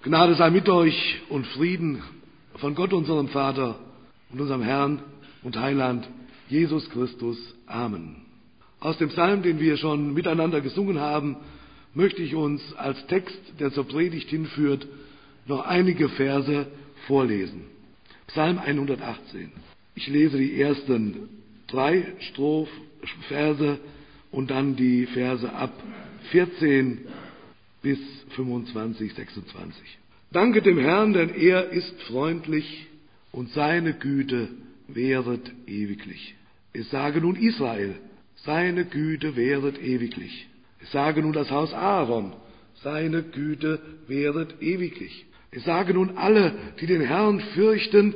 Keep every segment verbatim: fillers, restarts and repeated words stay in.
Gnade sei mit euch und Frieden von Gott, unserem Vater und unserem Herrn und Heiland, Jesus Christus. Amen. Aus dem Psalm, den wir schon miteinander gesungen haben, möchte ich uns als Text, der zur Predigt hinführt, noch einige Verse vorlesen. Psalm hundertachtzehn. Ich lese die ersten drei Stroph, Verse und dann die Verse ab vierzehn bis fünfundzwanzig, sechsundzwanzig. Danke dem Herrn, denn er ist freundlich und seine Güte währet ewiglich. Es sage nun Israel, seine Güte währet ewiglich. Es sage nun das Haus Aaron, seine Güte währet ewiglich. Es sage nun alle, die den Herrn fürchten,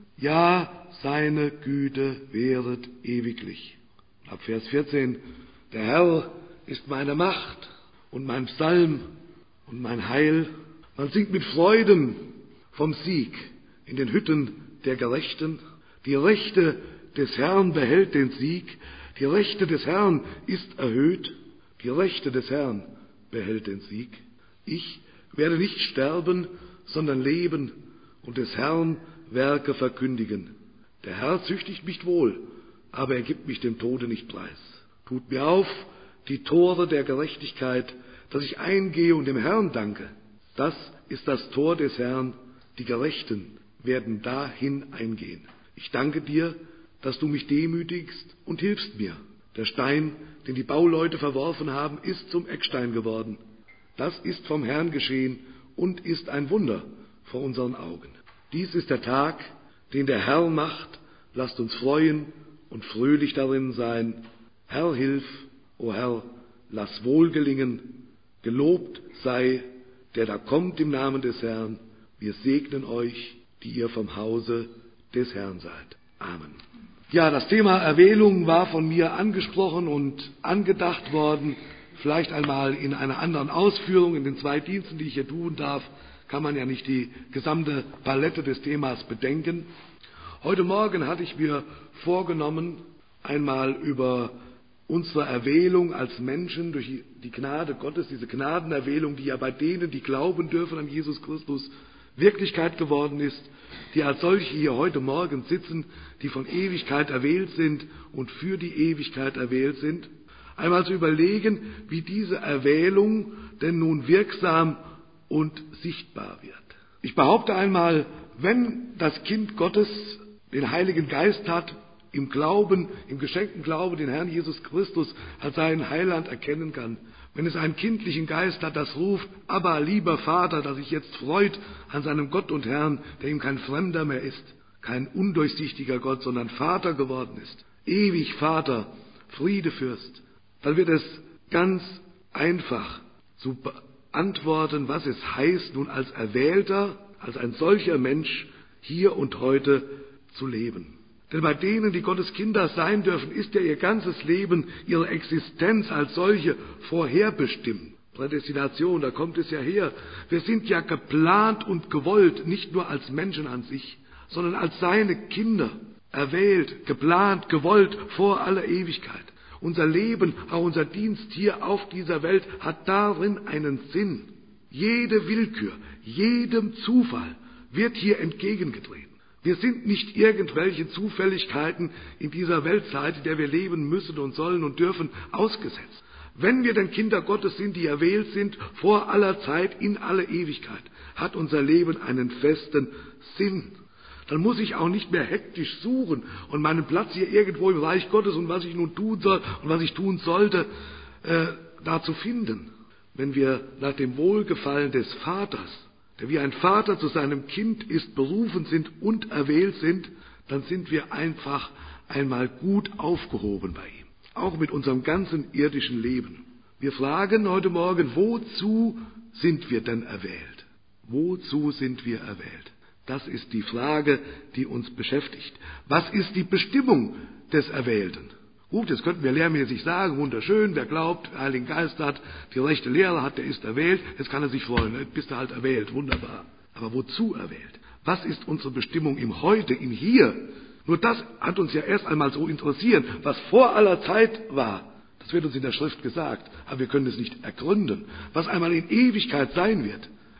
ja, seine Güte währet ewiglich. Ab Vers vierzehn, der Herr ist meine Macht und mein Psalm und mein Heil. Man singt mit Freuden vom Sieg in den Hütten der Gerechten. Die Rechte des Herrn behält den Sieg. Die Rechte des Herrn ist erhöht. Die Rechte des Herrn behält den Sieg. Ich werde nicht sterben, sondern leben und des Herrn Werke verkündigen. Der Herr züchtigt mich wohl, aber er gibt mich dem Tode nicht preis. Tut mir auf die Tore der Gerechtigkeit, dass ich eingehe und dem Herrn danke. Das ist das Tor des Herrn, die Gerechten werden dahin eingehen. Ich danke dir, dass du mich demütigst und hilfst mir. Der Stein, den die Bauleute verworfen haben, ist zum Eckstein geworden. Das ist vom Herrn geschehen und ist ein Wunder vor unseren Augen. Dies ist der Tag, den der Herr macht. Lasst uns freuen und fröhlich darin sein. Herr, hilf, o Herr, lass wohl gelingen. Gelobt sei, der da kommt im Namen des Herrn. Wir segnen euch, die ihr vom Hause des Herrn seid. Amen. Ja, das Thema Erwählung war von mir angesprochen und angedacht worden. Vielleicht einmal in einer anderen Ausführung. In den zwei Diensten, die ich hier tun darf, kann man ja nicht die gesamte Palette des Themas bedenken. Heute Morgen hatte ich mir vorgenommen, einmal über unsere Erwählung als Menschen durch die Gnade Gottes, diese Gnadenerwählung, die ja bei denen, die glauben dürfen an Jesus Christus, Wirklichkeit geworden ist, die als solche hier heute Morgen sitzen, die von Ewigkeit erwählt sind und für die Ewigkeit erwählt sind, einmal zu überlegen, wie diese Erwählung denn nun wirksam und sichtbar wird. Ich behaupte einmal, wenn das Kind Gottes den Heiligen Geist hat, im Glauben, im geschenkten Glauben den Herrn Jesus Christus als seinen Heiland erkennen kann, wenn es einen kindlichen Geist hat, das ruft, Abba, lieber Vater, dass sich jetzt freut an seinem Gott und Herrn, der ihm kein Fremder mehr ist, kein undurchsichtiger Gott, sondern Vater geworden ist, ewig Vater, Friedefürst, dann wird es ganz einfach zu beantworten, was es heißt, nun als Erwählter, als ein solcher Mensch hier und heute zu leben. Denn bei denen, die Gottes Kinder sein dürfen, ist ja ihr ganzes Leben, ihre Existenz als solche vorherbestimmt. Prädestination, da kommt es ja her. Wir sind ja geplant und gewollt, nicht nur als Menschen an sich, sondern als seine Kinder, erwählt, geplant, gewollt vor aller Ewigkeit. Unser Leben, auch unser Dienst hier auf dieser Welt hat darin einen Sinn. Jede Willkür, jedem Zufall wird hier entgegengetreten. Wir sind nicht irgendwelchen Zufälligkeiten in dieser Weltzeit, in der wir leben müssen und sollen und dürfen, ausgesetzt. Wenn wir denn Kinder Gottes sind, die erwählt sind, vor aller Zeit, in aller Ewigkeit, hat unser Leben einen festen Sinn. Dann muss ich auch nicht mehr hektisch suchen und meinen Platz hier irgendwo im Reich Gottes und was ich nun tun soll und was ich tun sollte, äh, da zu finden. Wenn wir nach dem Wohlgefallen des Vaters, der wie ein Vater zu seinem Kind ist, berufen sind und erwählt sind, dann sind wir einfach einmal gut aufgehoben bei ihm. Auch mit unserem ganzen irdischen Leben. Wir fragen heute Morgen, wozu sind wir denn erwählt? Wozu sind wir erwählt? Das ist die Frage, die uns beschäftigt. Was ist die Bestimmung des Erwählten? Gut, das könnten wir lehrmäßig sagen, wunderschön, wer glaubt, der Heiligen Geist hat, die rechte Lehre hat, der ist erwählt, jetzt kann er sich freuen, jetzt bist du halt erwählt, wunderbar. Aber wozu erwählt? Was ist unsere Bestimmung im Heute, im Hier? Nur das hat uns ja erst einmal so interessieren, was vor aller Zeit war. Das wird uns in der Schrift gesagt, aber wir können es nicht ergründen. Was einmal in Ewigkeit sein wird.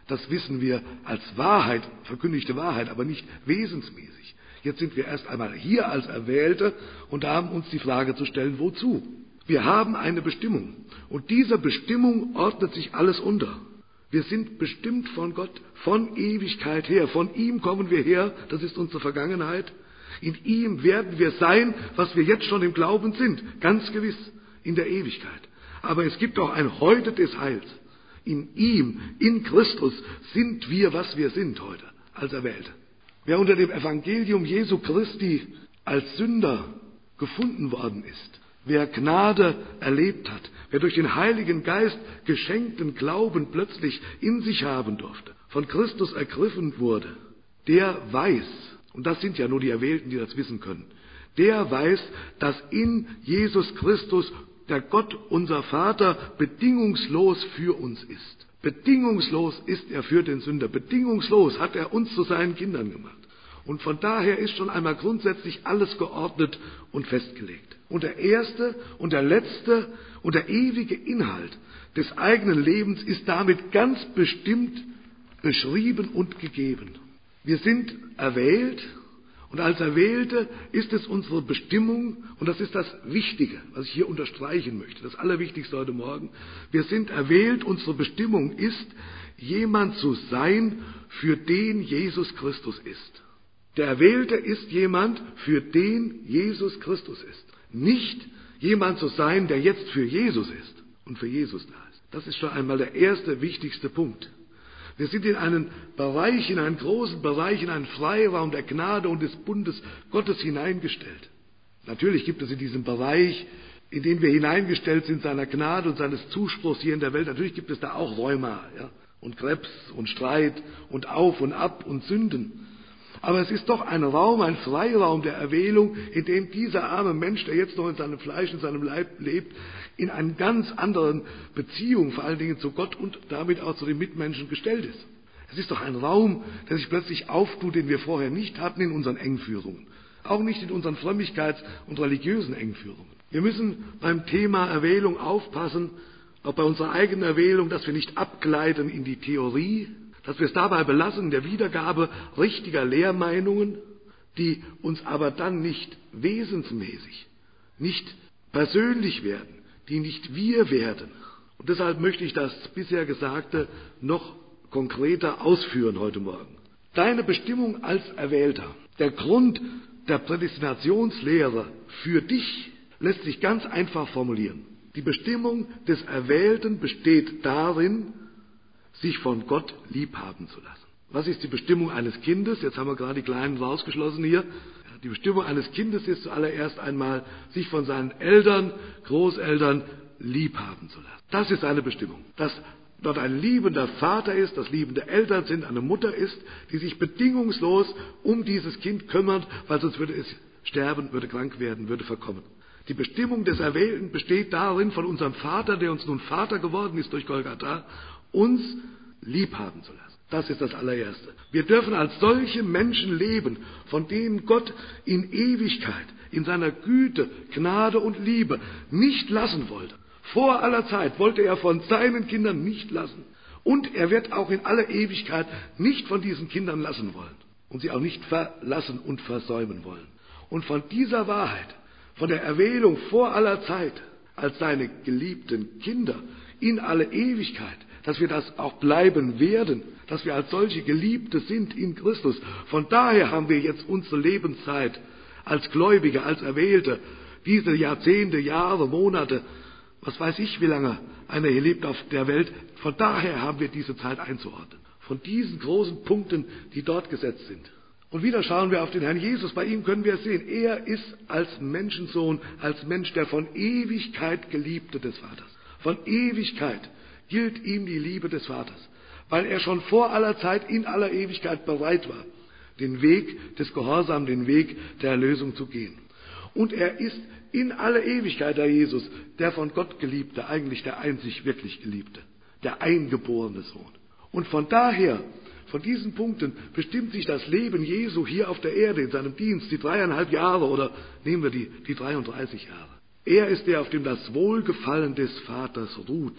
Das wissen wir als Wahrheit, verkündigte Wahrheit, aber nicht wesensmäßig. Jetzt sind wir erst einmal hier als Erwählte und haben uns die Frage zu stellen, wozu? Wir haben eine Bestimmung und dieser Bestimmung ordnet sich alles unter. Wir sind bestimmt von Gott, von Ewigkeit her. Von ihm kommen wir her, das ist unsere Vergangenheit. In ihm werden wir sein, was wir jetzt schon im Glauben sind, ganz gewiss, in der Ewigkeit. Aber es gibt auch ein Heute des Heils. In ihm, in Christus, sind wir, was wir sind heute, als Erwählte. Wer unter dem Evangelium Jesu Christi als Sünder gefunden worden ist, wer Gnade erlebt hat, wer durch den Heiligen Geist geschenkten Glauben plötzlich in sich haben durfte, von Christus ergriffen wurde, der weiß, und das sind ja nur die Erwählten, die das wissen können, der weiß, dass in Jesus Christus der Gott, unser Vater, bedingungslos für uns ist. Bedingungslos ist er für den Sünder. Bedingungslos hat er uns zu seinen Kindern gemacht. Und von daher ist schon einmal grundsätzlich alles geordnet und festgelegt. Und der erste und der letzte und der ewige Inhalt des eigenen Lebens ist damit ganz bestimmt beschrieben und gegeben. Wir sind erwählt und als Erwählte ist es unsere Bestimmung, und das ist das Wichtige, was ich hier unterstreichen möchte, das Allerwichtigste heute Morgen. Wir sind erwählt, unsere Bestimmung ist, jemand zu sein, für den Jesus Christus ist. Der Erwählte ist jemand, für den Jesus Christus ist. Nicht jemand zu sein, der jetzt für Jesus ist und für Jesus da ist. Das ist schon einmal der erste, wichtigste Punkt. Wir sind in einen Bereich, in einen großen Bereich, in einen Freiraum der Gnade und des Bundes Gottes hineingestellt. Natürlich gibt es in diesem Bereich, in den wir hineingestellt sind, seiner Gnade und seines Zuspruchs hier in der Welt, natürlich gibt es da auch Rheuma, ja, und Krebs und Streit und Auf und Ab und Sünden. Aber es ist doch ein Raum, ein Freiraum der Erwählung, in dem dieser arme Mensch, der jetzt noch in seinem Fleisch, in seinem Leib lebt, in einer ganz anderen Beziehung, vor allen Dingen zu Gott und damit auch zu den Mitmenschen gestellt ist. Es ist doch ein Raum, der sich plötzlich auftut, den wir vorher nicht hatten in unseren Engführungen. Auch nicht in unseren Frömmigkeits- und religiösen Engführungen. Wir müssen beim Thema Erwählung aufpassen, auch bei unserer eigenen Erwählung, dass wir nicht abgleiten in die Theorie, dass wir es dabei belassen, der Wiedergabe richtiger Lehrmeinungen, die uns aber dann nicht wesensmäßig, nicht persönlich werden, die nicht wir werden. Und deshalb möchte ich das bisher Gesagte noch konkreter ausführen heute Morgen. Deine Bestimmung als Erwählter, der Grund der Prädestinationslehre für dich lässt sich ganz einfach formulieren. Die Bestimmung des Erwählten besteht darin, sich von Gott liebhaben zu lassen. Was ist die Bestimmung eines Kindes? Jetzt haben wir gerade die Kleinen rausgeschlossen hier. Die Bestimmung eines Kindes ist zuallererst einmal, sich von seinen Eltern, Großeltern liebhaben zu lassen. Das ist seine Bestimmung. Dass dort ein liebender Vater ist, dass liebende Eltern sind, eine Mutter ist, die sich bedingungslos um dieses Kind kümmert, weil sonst würde es sterben, würde krank werden, würde verkommen. Die Bestimmung des Erwählten besteht darin, von unserem Vater, der uns nun Vater geworden ist durch Golgatha, uns liebhaben zu lassen. Das ist das allererste. Wir dürfen als solche Menschen leben, von denen Gott in Ewigkeit, in seiner Güte, Gnade und Liebe nicht lassen wollte. Vor aller Zeit wollte er von seinen Kindern nicht lassen. Und er wird auch in aller Ewigkeit nicht von diesen Kindern lassen wollen. Und sie auch nicht verlassen und versäumen wollen. Und von dieser Wahrheit, von der Erwählung vor aller Zeit als seine geliebten Kinder in alle Ewigkeit, dass wir das auch bleiben werden, dass wir als solche Geliebte sind in Christus. Von daher haben wir jetzt unsere Lebenszeit als Gläubige, als Erwählte, diese Jahrzehnte, Jahre, Monate, was weiß ich, wie lange einer hier lebt auf der Welt. Von daher haben wir diese Zeit einzuordnen. Von diesen großen Punkten, die dort gesetzt sind. Und wieder schauen wir auf den Herrn Jesus. Bei ihm können wir es sehen. Er ist als Menschensohn, als Mensch der von Ewigkeit Geliebte des Vaters. Von Ewigkeit gilt ihm die Liebe des Vaters, weil er schon vor aller Zeit in aller Ewigkeit bereit war, den Weg des Gehorsams, den Weg der Erlösung zu gehen. Und er ist in aller Ewigkeit, der Jesus, der von Gott Geliebte, eigentlich der einzig wirklich Geliebte, der eingeborene Sohn. Und von daher, von diesen Punkten bestimmt sich das Leben Jesu hier auf der Erde in seinem Dienst, die dreieinhalb Jahre oder nehmen wir die, die dreiunddreißig Jahre. Er ist der, auf dem das Wohlgefallen des Vaters ruht.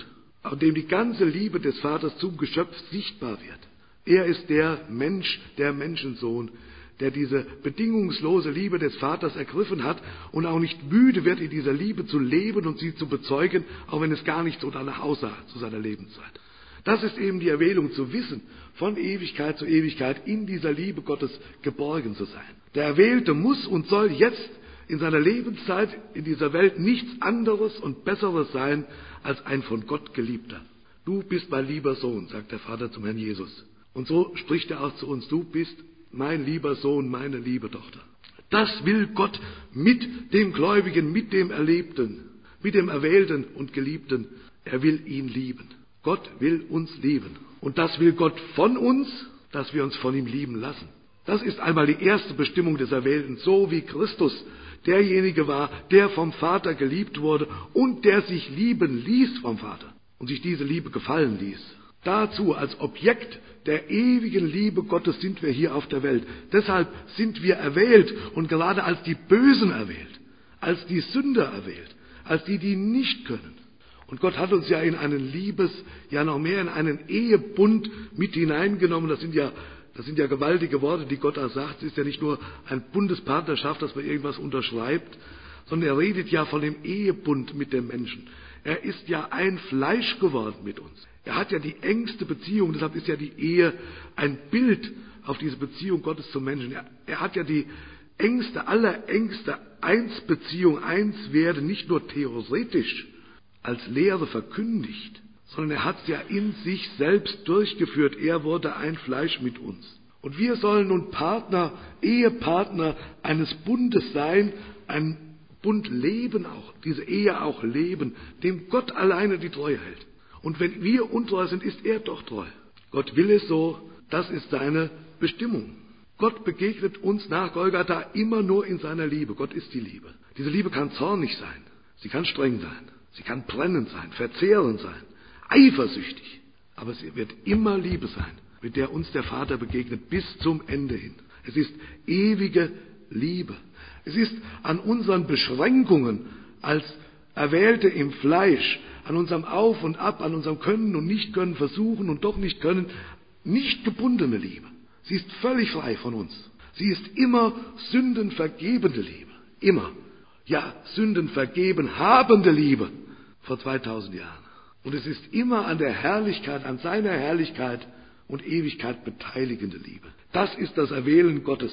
an dem die ganze Liebe des Vaters zum Geschöpf sichtbar wird. Er ist der Mensch, der Menschensohn, der diese bedingungslose Liebe des Vaters ergriffen hat und auch nicht müde wird, in dieser Liebe zu leben und sie zu bezeugen, auch wenn es gar nicht so danach aussah zu seiner Lebenszeit. Das ist eben die Erwählung, zu wissen, von Ewigkeit zu Ewigkeit in dieser Liebe Gottes geborgen zu sein. Der Erwählte muss und soll jetzt in seiner Lebenszeit in dieser Welt nichts anderes und Besseres sein als ein von Gott Geliebter. Du bist mein lieber Sohn, sagt der Vater zum Herrn Jesus. Und so spricht er auch zu uns, du bist mein lieber Sohn, meine liebe Tochter. Das will Gott mit dem Gläubigen, mit dem Erlebten, mit dem Erwählten und Geliebten. Er will ihn lieben. Gott will uns lieben. Und das will Gott von uns, dass wir uns von ihm lieben lassen. Das ist einmal die erste Bestimmung des Erwählten, so wie Christus derjenige war, der vom Vater geliebt wurde und der sich lieben ließ vom Vater und sich diese Liebe gefallen ließ. Dazu als Objekt der ewigen Liebe Gottes sind wir hier auf der Welt. Deshalb sind wir erwählt und gerade als die Bösen erwählt, als die Sünder erwählt, als die, die nicht können. Und Gott hat uns ja in einen Liebes, ja noch mehr in einen Ehebund mit hineingenommen. Das sind ja, das sind ja gewaltige Worte, die Gott da sagt. Es ist ja nicht nur ein Bundespartnerschaft, dass man irgendwas unterschreibt, sondern er redet ja von dem Ehebund mit dem Menschen. Er ist ja ein Fleisch geworden mit uns. Er hat ja die engste Beziehung, deshalb ist ja die Ehe ein Bild auf diese Beziehung Gottes zum Menschen. Er, er hat ja die engste, allerengste Einsbeziehung, Einswerden, nicht nur theoretisch als Lehre verkündigt, sondern er hat es ja in sich selbst durchgeführt. Er wurde ein Fleisch mit uns. Und wir sollen nun Partner, Ehepartner eines Bundes sein, ein Bund leben auch, diese Ehe auch leben, dem Gott alleine die Treue hält. Und wenn wir untreu sind, ist er doch treu. Gott will es so, das ist seine Bestimmung. Gott begegnet uns nach Golgatha immer nur in seiner Liebe. Gott ist die Liebe. Diese Liebe kann zornig sein, sie kann streng sein, sie kann brennend sein, verzehrend sein, eifersüchtig. Aber sie wird immer Liebe sein, mit der uns der Vater begegnet bis zum Ende hin. Es ist ewige Liebe. Es ist an unseren Beschränkungen als Erwählte im Fleisch, an unserem Auf und Ab, an unserem Können und Nicht-Können, Versuchen und doch nicht können, nicht gebundene Liebe. Sie ist völlig frei von uns. Sie ist immer sündenvergebende Liebe. Immer. Ja, sündenvergeben habende Liebe vor zweitausend Jahren. Und es ist immer an der Herrlichkeit, an seiner Herrlichkeit und Ewigkeit beteiligende Liebe. Das ist das Erwählen Gottes.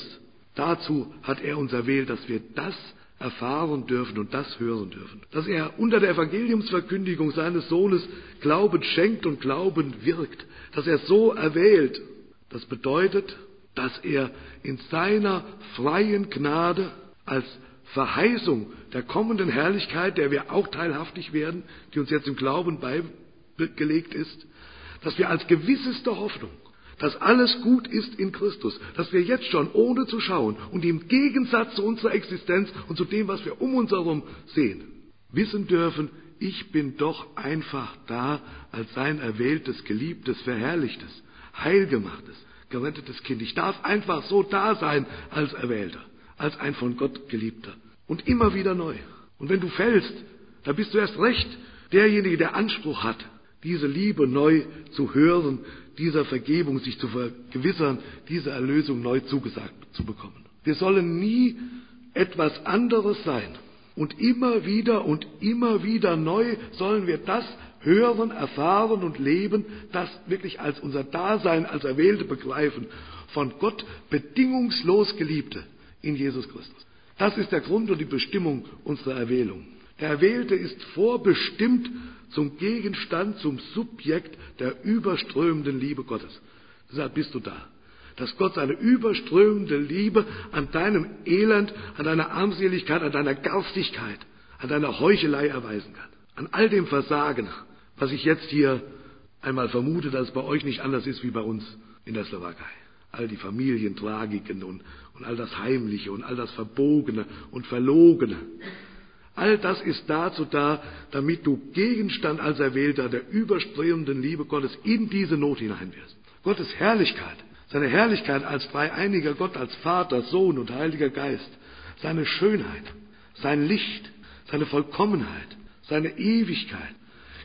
Dazu hat er uns erwählt, dass wir das erfahren dürfen und das hören dürfen. Dass er unter der Evangeliumsverkündigung seines Sohnes Glauben schenkt und Glauben wirkt. Dass er so erwählt. Das bedeutet, dass er in seiner freien Gnade als Verheißung der kommenden Herrlichkeit, der wir auch teilhaftig werden, die uns jetzt im Glauben beigelegt ist, dass wir als gewisseste Hoffnung, dass alles gut ist in Christus, dass wir jetzt schon, ohne zu schauen und im Gegensatz zu unserer Existenz und zu dem, was wir um uns herum sehen, wissen dürfen, ich bin doch einfach da als sein erwähltes, geliebtes, verherrlichtes, heilgemachtes, gerettetes Kind. Ich darf einfach so da sein als Erwählter, als ein von Gott Geliebter. Und immer wieder neu. Und wenn du fällst, dann bist du erst recht derjenige, der Anspruch hat, diese Liebe neu zu hören, dieser Vergebung sich zu vergewissern, diese Erlösung neu zugesagt zu bekommen. Wir sollen nie etwas anderes sein. Und immer wieder und immer wieder neu sollen wir das hören, erfahren und leben, das wirklich als unser Dasein, als Erwählte begreifen, von Gott bedingungslos Geliebte in Jesus Christus. Das ist der Grund und die Bestimmung unserer Erwählung. Der Erwählte ist vorbestimmt zum Gegenstand, zum Subjekt der überströmenden Liebe Gottes. Deshalb bist du da. Dass Gott seine überströmende Liebe an deinem Elend, an deiner Armseligkeit, an deiner Garstigkeit, an deiner Heuchelei erweisen kann. An all dem Versagen, was ich jetzt hier einmal vermute, dass es bei euch nicht anders ist wie bei uns in der Slowakei. All die Familientragiken und, und all das Heimliche und all das Verbogene und Verlogene. All das ist dazu da, damit du Gegenstand als Erwählter der überströmenden Liebe Gottes in diese Not hinein wirst. Gottes Herrlichkeit, seine Herrlichkeit als dreieiniger Gott, als Vater, Sohn und Heiliger Geist, seine Schönheit, sein Licht, seine Vollkommenheit, seine Ewigkeit,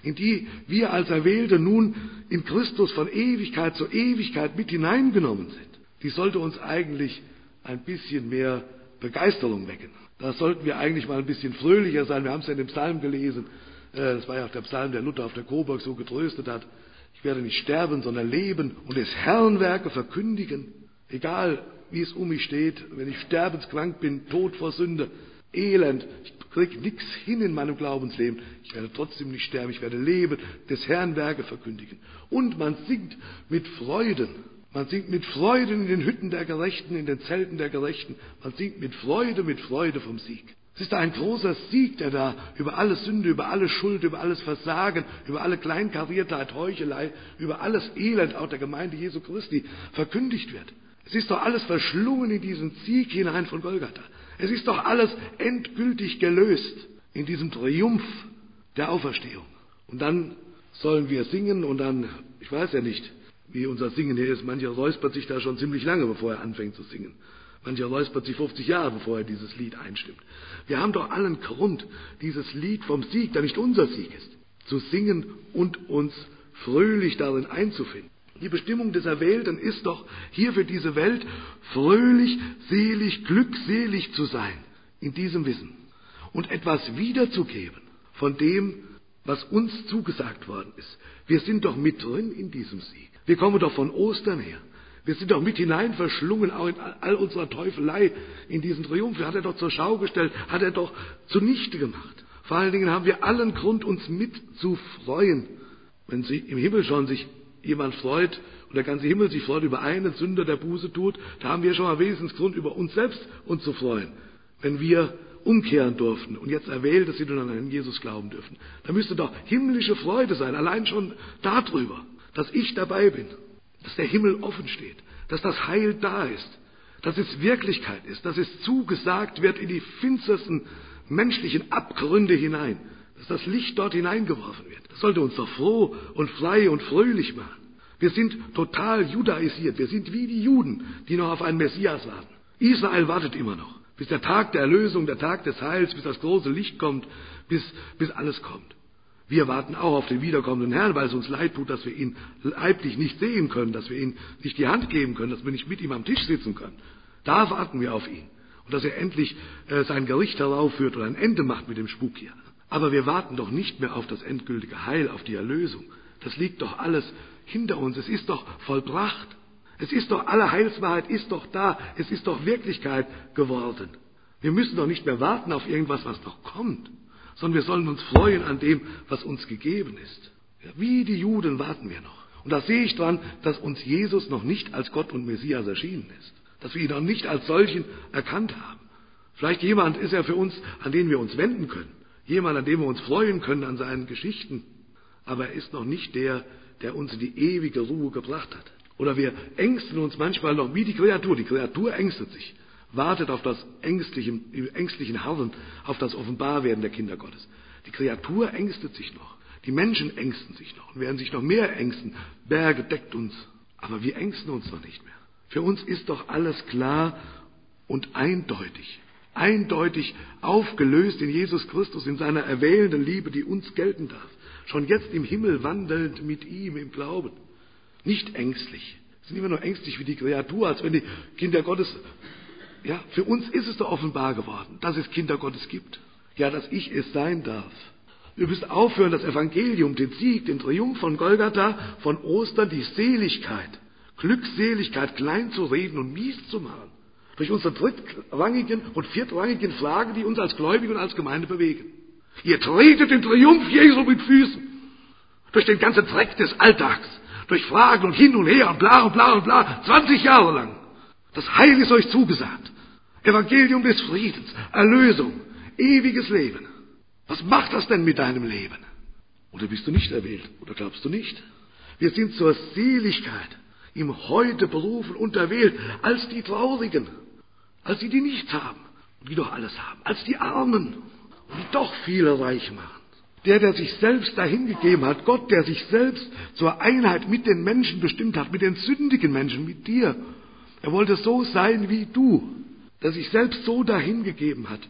in die wir als Erwählte nun in Christus von Ewigkeit zu Ewigkeit mit hineingenommen sind, die sollte uns eigentlich ein bisschen mehr Begeisterung wecken. Da sollten wir eigentlich mal ein bisschen fröhlicher sein. Wir haben es ja in dem Psalm gelesen. Das war ja auch der Psalm, der Luther auf der Coburg so getröstet hat. Ich werde nicht sterben, sondern leben und des Herrn Werke verkündigen. Egal, wie es um mich steht, wenn ich sterbenskrank bin, Tod vor Sünde, Elend, ich kriege nichts hin in meinem Glaubensleben. Ich werde trotzdem nicht sterben, ich werde leben, des Herrn Werke verkündigen. Und man singt mit Freuden. Man singt mit Freuden in den Hütten der Gerechten, in den Zelten der Gerechten. Man singt mit Freude, mit Freude vom Sieg. Es ist ein großer Sieg, der da über alle Sünde, über alle Schuld, über alles Versagen, über alle Kleinkariertheit, Heuchelei, über alles Elend auch der Gemeinde Jesu Christi verkündigt wird. Es ist doch alles verschlungen in diesen Sieg hinein von Golgatha. Es ist doch alles endgültig gelöst in diesem Triumph der Auferstehung. Und dann sollen wir singen und dann, ich weiß ja nicht, wie unser Singen hier ist. Mancher räuspert sich da schon ziemlich lange, bevor er anfängt zu singen. Mancher räuspert sich fünfzig Jahre, bevor er dieses Lied einstimmt. Wir haben doch allen Grund, dieses Lied vom Sieg, der nicht unser Sieg ist, zu singen und uns fröhlich darin einzufinden. Die Bestimmung des Erwählten ist doch, hier für diese Welt fröhlich, selig, glückselig zu sein, in diesem Wissen. Und etwas wiederzugeben von dem, was uns zugesagt worden ist. Wir sind doch mit drin in diesem Sieg. Wir kommen doch von Ostern her. Wir sind doch mit hinein verschlungen, auch in all unserer Teufelei, in diesen Triumph. Hat er doch zur Schau gestellt, hat er doch zunichte gemacht. Vor allen Dingen haben wir allen Grund, uns mit zu freuen. Wenn sie im Himmel schon sich jemand freut und der ganze Himmel sich freut über einen Sünder, der Buße tut, da haben wir schon mal Wesensgrund, über uns selbst uns zu freuen. Wenn wir umkehren durften und jetzt Erwählte sind und an Jesus glauben dürfen. Da müsste doch himmlische Freude sein, allein schon darüber, dass ich dabei bin, dass der Himmel offen steht, dass das Heil da ist, dass es Wirklichkeit ist, dass es zugesagt wird in die finstersten menschlichen Abgründe hinein, dass das Licht dort hineingeworfen wird. Das sollte uns doch froh und frei und fröhlich machen. Wir sind total judaisiert, wir sind wie die Juden, die noch auf einen Messias warten. Israel wartet immer noch, bis der Tag der Erlösung, der Tag des Heils, bis das große Licht kommt, bis, bis alles kommt. Wir warten auch auf den wiederkommenden Herrn, weil es uns leid tut, dass wir ihn leiblich nicht sehen können, dass wir ihm nicht die Hand geben können, dass wir nicht mit ihm am Tisch sitzen können. Da warten wir auf ihn. Und dass er endlich äh, sein Gericht heraufführt oder ein Ende macht mit dem Spuk hier. Aber wir warten doch nicht mehr auf das endgültige Heil, auf die Erlösung. Das liegt doch alles hinter uns. Es ist doch vollbracht. Es ist doch, alle Heilswahrheit ist doch da. Es ist doch Wirklichkeit geworden. Wir müssen doch nicht mehr warten auf irgendwas, was noch kommt, sondern wir sollen uns freuen an dem, was uns gegeben ist. Ja, wie die Juden warten wir noch. Und da sehe ich dran, dass uns Jesus noch nicht als Gott und Messias erschienen ist. Dass wir ihn noch nicht als solchen erkannt haben. Vielleicht jemand ist er für uns, an den wir uns wenden können. Jemand, an dem wir uns freuen können, an seinen Geschichten. Aber er ist noch nicht der, der uns in die ewige Ruhe gebracht hat. Oder wir ängsten uns manchmal noch wie die Kreatur. Die Kreatur ängstet sich, wartet auf das ängstliche, ängstlichen Harren, auf das Offenbarwerden der Kinder Gottes. Die Kreatur ängstet sich noch. Die Menschen ängsten sich noch und werden sich noch mehr ängsten. Berge deckt uns. Aber wir ängsten uns noch nicht mehr. Für uns ist doch alles klar und eindeutig. Eindeutig aufgelöst in Jesus Christus, in seiner erwählenden Liebe, die uns gelten darf. Schon jetzt im Himmel wandelnd mit ihm im Glauben. Nicht ängstlich. Wir sind immer nur ängstlich wie die Kreatur, als wenn die Kinder Gottes... Ja, für uns ist es doch offenbar geworden, dass es Kinder Gottes gibt. Ja, dass ich es sein darf. Wir müssen aufhören, das Evangelium, den Sieg, den Triumph von Golgatha, von Ostern, die Seligkeit, Glückseligkeit klein zu reden und mies zu machen. Durch unsere drittrangigen und viertrangigen Fragen, die uns als Gläubige und als Gemeinde bewegen. Ihr tretet den Triumph Jesu mit Füßen. Durch den ganzen Dreck des Alltags. Durch Fragen und hin und her und bla und bla und bla. zwanzig Jahre lang. Das Heil ist euch zugesagt. Evangelium des Friedens, Erlösung, ewiges Leben. Was macht das denn mit deinem Leben? Oder bist du nicht erwählt? Oder glaubst du nicht? Wir sind zur Seligkeit im Heute berufen und erwählt, als die Traurigen, als die, die nichts haben und die doch alles haben, als die Armen und die doch viele reich machen. Der, der sich selbst dahingegeben hat, Gott, der sich selbst zur Einheit mit den Menschen bestimmt hat, mit den sündigen Menschen, mit dir. Er wollte so sein wie du, der sich selbst so dahingegeben hat,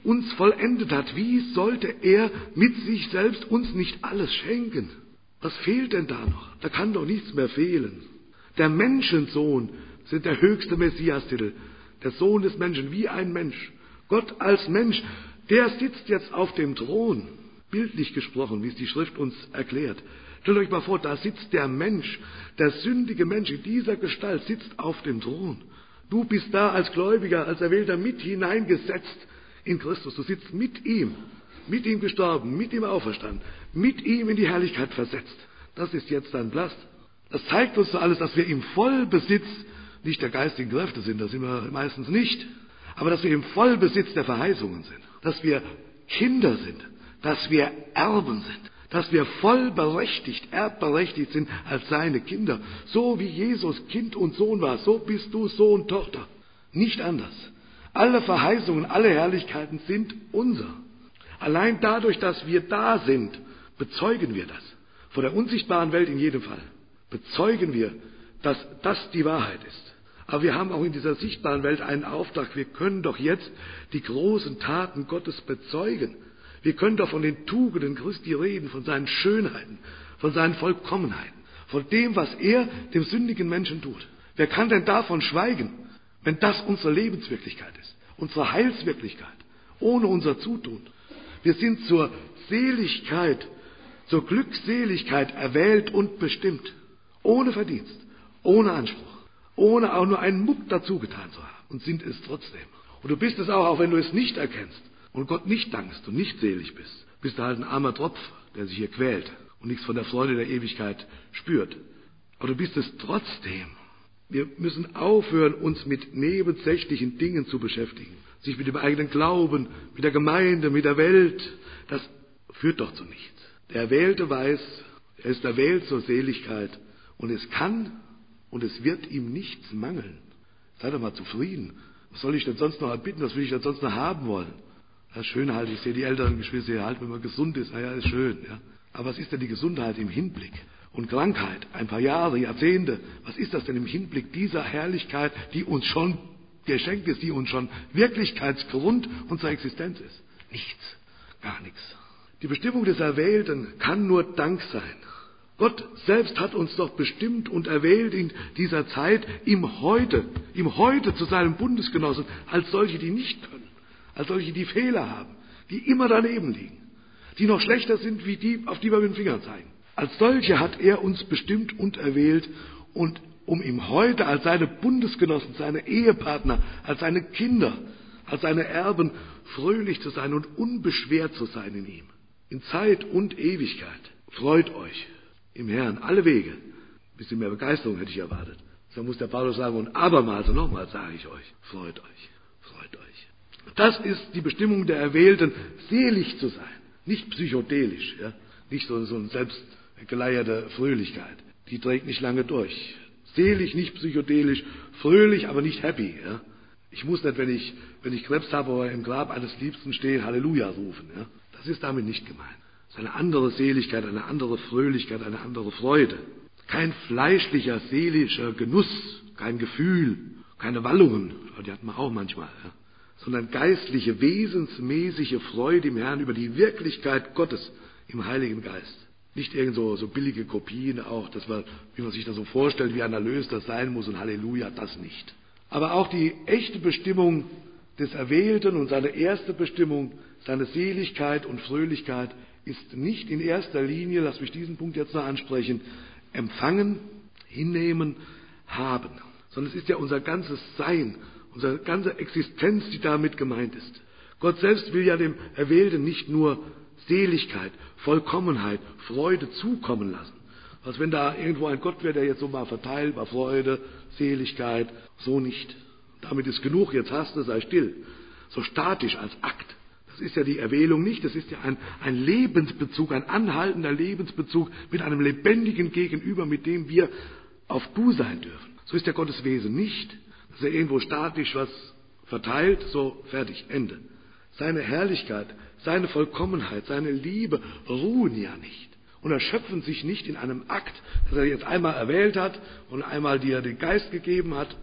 uns vollendet hat, wie sollte er mit sich selbst uns nicht alles schenken? Was fehlt denn da noch? Da kann doch nichts mehr fehlen. Der Menschensohn ist der höchste Messias-Titel. Der Sohn des Menschen, wie ein Mensch. Gott als Mensch, der sitzt jetzt auf dem Thron. Bildlich gesprochen, wie es die Schrift uns erklärt. Stellt euch mal vor, da sitzt der Mensch, der sündige Mensch in dieser Gestalt sitzt auf dem Thron. Du bist da als Gläubiger, als Erwählter mit hineingesetzt in Christus. Du sitzt mit ihm, mit ihm gestorben, mit ihm auferstanden, mit ihm in die Herrlichkeit versetzt. Das ist jetzt dein Platz. Das zeigt uns so alles, dass wir im Vollbesitz nicht der geistigen Kräfte sind, das sind wir meistens nicht, aber dass wir im Vollbesitz der Verheißungen sind, dass wir Kinder sind, dass wir Erben sind, dass wir vollberechtigt, erbberechtigt sind als seine Kinder. So wie Jesus Kind und Sohn war, so bist du Sohn, Tochter. Nicht anders. Alle Verheißungen, alle Herrlichkeiten sind unser. Allein dadurch, dass wir da sind, bezeugen wir das. Vor der unsichtbaren Welt in jedem Fall. Bezeugen wir, dass das die Wahrheit ist. Aber wir haben auch in dieser sichtbaren Welt einen Auftrag. Wir können doch jetzt die großen Taten Gottes bezeugen. Wir können doch von den Tugenden Christi reden, von seinen Schönheiten, von seinen Vollkommenheiten, von dem, was er dem sündigen Menschen tut. Wer kann denn davon schweigen, wenn das unsere Lebenswirklichkeit ist, unsere Heilswirklichkeit, ohne unser Zutun? Wir sind zur Seligkeit, zur Glückseligkeit erwählt und bestimmt, ohne Verdienst, ohne Anspruch, ohne auch nur einen Muck dazu getan zu haben und sind es trotzdem. Und du bist es auch, auch wenn du es nicht erkennst. Und Gott nicht dankst und nicht selig bist, bist du halt ein armer Tropf, der sich hier quält und nichts von der Freude der Ewigkeit spürt. Aber du bist es trotzdem. Wir müssen aufhören, uns mit nebensächlichen Dingen zu beschäftigen. Sich mit dem eigenen Glauben, mit der Gemeinde, mit der Welt. Das führt doch zu nichts. Der Erwählte weiß, er ist erwählt zur Seligkeit. Und es kann und es wird ihm nichts mangeln. Sei doch mal zufrieden. Was soll ich denn sonst noch erbitten? Was will ich denn sonst noch haben wollen? Das ist schön halt, ich sehe die älteren Geschwister hier halt, wenn man gesund ist, naja, ist schön. Ja. Aber was ist denn die Gesundheit im Hinblick? Und Krankheit, ein paar Jahre, Jahrzehnte, was ist das denn im Hinblick dieser Herrlichkeit, die uns schon geschenkt ist, die uns schon Wirklichkeitsgrund unserer Existenz ist? Nichts, gar nichts. Die Bestimmung des Erwählten kann nur Dank sein. Gott selbst hat uns doch bestimmt und erwählt in dieser Zeit, im Heute, im Heute zu seinem Bundesgenossen, als solche, die nicht können. Als solche, die Fehler haben, die immer daneben liegen, die noch schlechter sind wie die, auf die wir mit dem Finger zeigen. Als solche hat er uns bestimmt und erwählt, und um ihm heute als seine Bundesgenossen, seine Ehepartner, als seine Kinder, als seine Erben fröhlich zu sein und unbeschwert zu sein in ihm. In Zeit und Ewigkeit. Freut euch im Herrn alle Wege. Ein bisschen mehr Begeisterung hätte ich erwartet. So muss der Paulus sagen, und abermals und nochmals sage ich euch, freut euch, freut euch. Das ist die Bestimmung der Erwählten, selig zu sein. Nicht psychodelisch, ja? Nicht so, so eine selbstgeleierte Fröhlichkeit. Die trägt nicht lange durch. Selig, nicht psychodelisch, fröhlich, aber nicht happy. Ja? Ich muss nicht, wenn ich, wenn ich Krebs habe oder im Grab eines Liebsten stehe, Halleluja rufen. Ja? Das ist damit nicht gemeint. Es ist eine andere Seligkeit, eine andere Fröhlichkeit, eine andere Freude. Kein fleischlicher, seelischer Genuss, kein Gefühl, keine Wallungen, die hat man auch manchmal, ja? Sondern geistliche, wesensmäßige Freude im Herrn über die Wirklichkeit Gottes im Heiligen Geist. Nicht irgend so, so billige Kopien auch, dass man, wie man sich das so vorstellt, wie ein Erlöster sein muss und Halleluja, das nicht. Aber auch die echte Bestimmung des Erwählten und seine erste Bestimmung, seine Seligkeit und Fröhlichkeit ist nicht in erster Linie, lass mich diesen Punkt jetzt noch ansprechen, empfangen, hinnehmen, haben. Sondern es ist ja unser ganzes Sein, unsere ganze Existenz, die damit gemeint ist. Gott selbst will ja dem Erwählten nicht nur Seligkeit, Vollkommenheit, Freude zukommen lassen. Als wenn da irgendwo ein Gott wäre, der jetzt so mal verteilt, mal Freude, Seligkeit, so nicht. Damit ist genug, jetzt hast du, sei still. So statisch als Akt. Das ist ja die Erwählung nicht, das ist ja ein, ein Lebensbezug, ein anhaltender Lebensbezug mit einem lebendigen Gegenüber, mit dem wir auf Du sein dürfen. So ist ja Gottes Wesen nicht, dass er irgendwo statisch was verteilt, so fertig, Ende. Seine Herrlichkeit, seine Vollkommenheit, seine Liebe ruhen ja nicht und erschöpfen sich nicht in einem Akt, dass er jetzt einmal erwählt hat und einmal dir den Geist gegeben hat